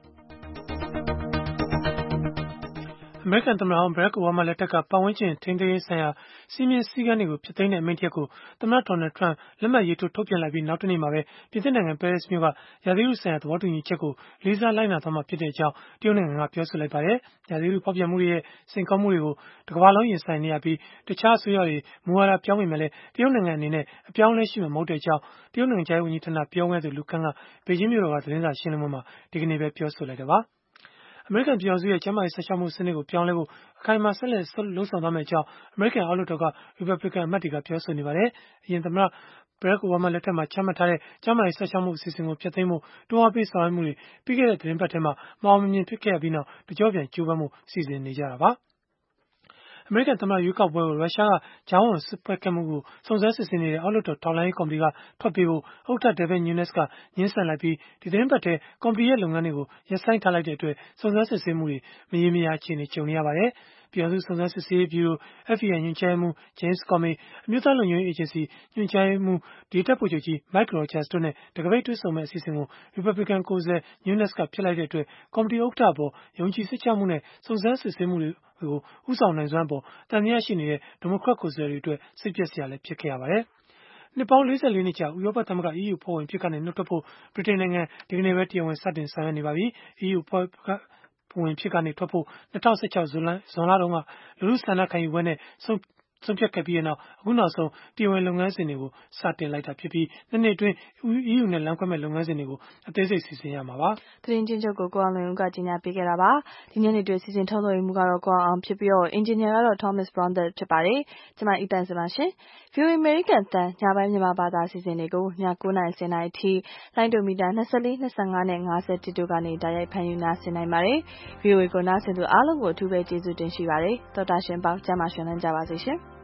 အမေရိကန်သမ္မတဟောင်းဘရက်ခ်အိုဘားမားလက်ထက်ကပတ်ဝန်းကျင်ထိန်းသိမ်းရေးဆိုင်ရာစည်းမျဉ်းစည်းကမ်းတွေကိုဖျက်သိမ်းတဲ့အမိန့်တစ်ရပ်ကိုသမ္မတဒေါ်နယ်ထရန့်လက်မှတ်ရေးထိုးထုတ်ပြန်လိုက်ပြီးနောက်တနေ့မှာပဲပြင်သစ်နိုင်ငံပဲရစ်မြို့ကရာသီဥတုဆိုင်ရာသဘောတူညီချက်ကိုလေးစားလိုက်နာသွားမှာဖြစ်တဲ့အကြောင်းတရုတ်နိုင်ငံကပြောဆိုလိုက်ပါတယ်။ရာသီဥတုဖောက်ပြန်မှုတွေရဲ့စိန်ခေါ်မှုတွေကိုတကမ္ဘာလုံးရင်ဆိုင်နေရပြီးတခြားအစိုးရတွေမူဝါဒပြောင်းပေမဲ့လည်းတရုတ်နိုင်ငံအနေနဲ့အပြောင်းလဲရှိမှာမဟုတ်တဲ့အကြောင်းတရုတ်နိုင်ငံခြားရေးဝန်ကြီးဌာနပြောခွင့်ရသူလူခန့်ကဘေဂျင်းမြို့တော်ကသတင်းစာရှင်းလင်းပွဲမှာဒီကနေ့ပဲပြောဆိုလိုက်တာပါ။အမေရိကန်ပြည်ထောင်စုရဲ့ကျန်းမာရေးစောင့်ရှောက်မှုစနစ်ကိုပြောင်းလဲဖို့အခိုင်အမာဆက်လက်လုပ်ဆောင်သွားမယ့်အကြောင်းအမေရိကန်အောက်လွှတ်တော်က Republican အမတ်တွေကပြောဆိုနေပါတယ်။အရင်သမ္မတဘရက်ခ်အိုဘားမားလက်ထက်မှာချမှတ်ထားတဲ့ကျန်းမာရေးစောင့်ရှောက်မှုအစီအစဉ်ကိုဖျက်သိမ်းဖို့တွန်းအားပေးဆောင်ရွက်မှုတွေပြီးခဲ့တဲ့သတင်းပတ်ထဲမှာမအောင်မမြင်ဖြစ်ခဲ့ပြီးနောက်တကျော့ပြန်ကြိုးပမ်းမှုစီစဉ်နေကြတာပါ။အမေရိကန်သမ္မတရွေးကောက်ပွဲကိုရုရှားကကြားဝင်စွက်ဖက်ခဲ့မှုကိုစုံစမ်းစစ်ဆေးနေတဲ့အောက်လွှတ်တော်ထောက်လှမ်းရေးကော်မတီကထွက်ပေးဖို့ဥက္ကဋ္ဌ Devin Nunes ကငြင်းဆန်လိုက်ပြီးဒီသတင်းပတ်ထဲကော်မတီရဲ့လုပ်ငန်းတွေကိုရပ်ဆိုင်းထားလိုက်တဲ့အတွက်စုံစမ်းစစ်ဆေးမှုတွေမရေမရာအခြေအနေကြုံနေရပါတယ်။ပြည်ထောင်စုစုံစမ်းစစ်ဆေးရေးဗျူရို FBI ညွှန်ကြားရေးမှူး James Comey အမျိုးသားလုံခြုံရေးအေဂျင်စီညွှန်ကြားရေးမှူးတပ်ဗိုလ်ချုပ်ကြီး Mike Rogers တို့နဲ့တံခါးပိတ်တွေ့ဆုံမယ့်အစီအစဉ်ကို Republican ကိုယ်စားလှယ် Nunes ကဖျက်လိုက်တဲ့အတွက်ကော်မတီဥက္ကဋ္ဌအပေါ်ယုံကြည်စိတ်ချမှုနဲ့စုံစမ်းစစ်ဆေးမှုတွေကိုဦးဆောင်နိုင်စွမ်းအပေါ်သံသယရှိနေတဲ့ဒီမိုကရက်ကိုယ်စားလှယ်တွေအတွက်စိတ်ပျက်စရာလည်းဖြစ်ခဲ့ရပါတယ်။နှစ်ပေါင်း44နှစ်ကြာဥရောပသမဂ္ဂ EU အဖွဲ့ဝင်ဖြစ်ကနေနှုတ်ထွက်ဖို့ဗြိတိန်နိုင်ငံဒီကနေ့ပဲတရားဝင်စတင်ဆောင်ရွက်နေပါပြီ။ EU အဖွဲ့ဝင်ဖြစ်ကနေထွက်ဖို့2016ဇွန်လတုန်းကလူထုဆန္ဒခံယူပွဲနဲ့ဆုံးဖြတ်ခဲ့ပြီးနောက်အခုနောက်ဆုံးတရားဝင်လုပ်ငန်းစဉ်တွေကိုစတင်လိုက်တာဖြစ်ပြီးနှစ်နှစ်အတွင်း EU နဲ့လမ်းခွဲမဲ့လုပ်ငန်းစဉ်တွေကိုအသေးစိတ်စီစဉ်ရမှာပါ
။သတင်းချင်းချုပ်ကိုအောင်လွင်ဦးကကြီးညာပေးခဲ့တာပါ။ဒီညနေတွေ့စီစဉ်ထုတ်လွှင့်မှုကတော့ကိုအောင်ဖြစ်ပြီးအင်ဂျင်နီယာကတော့ Thomas Brown ဖြစ်ပါတယ်။ကျွန်မအီတန်စပါရှင်။ VOA American တန်ညပိုင်းမြန်မာဘာသာစီစဉ်တွေကိုည9 နာရီ10 နာရီအထိလိုင်းဒိုမီတာ24 25နဲ့50တို့ကနေတိုက်ရိုက်ဖမ်းယူနားဆင်နိုင်ပါတယ်။ VOA ကိုနားဆင်သူအားလုံးကိုအထူးပဲကျေးဇူးတင်ရှိပါတယ်။သောတာရှင်ပေါင်းကျမ်းမာရှင်လန်းကြပါစေရှင်။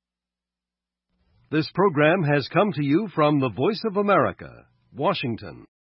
This program has come to you from the Voice of America, Washington.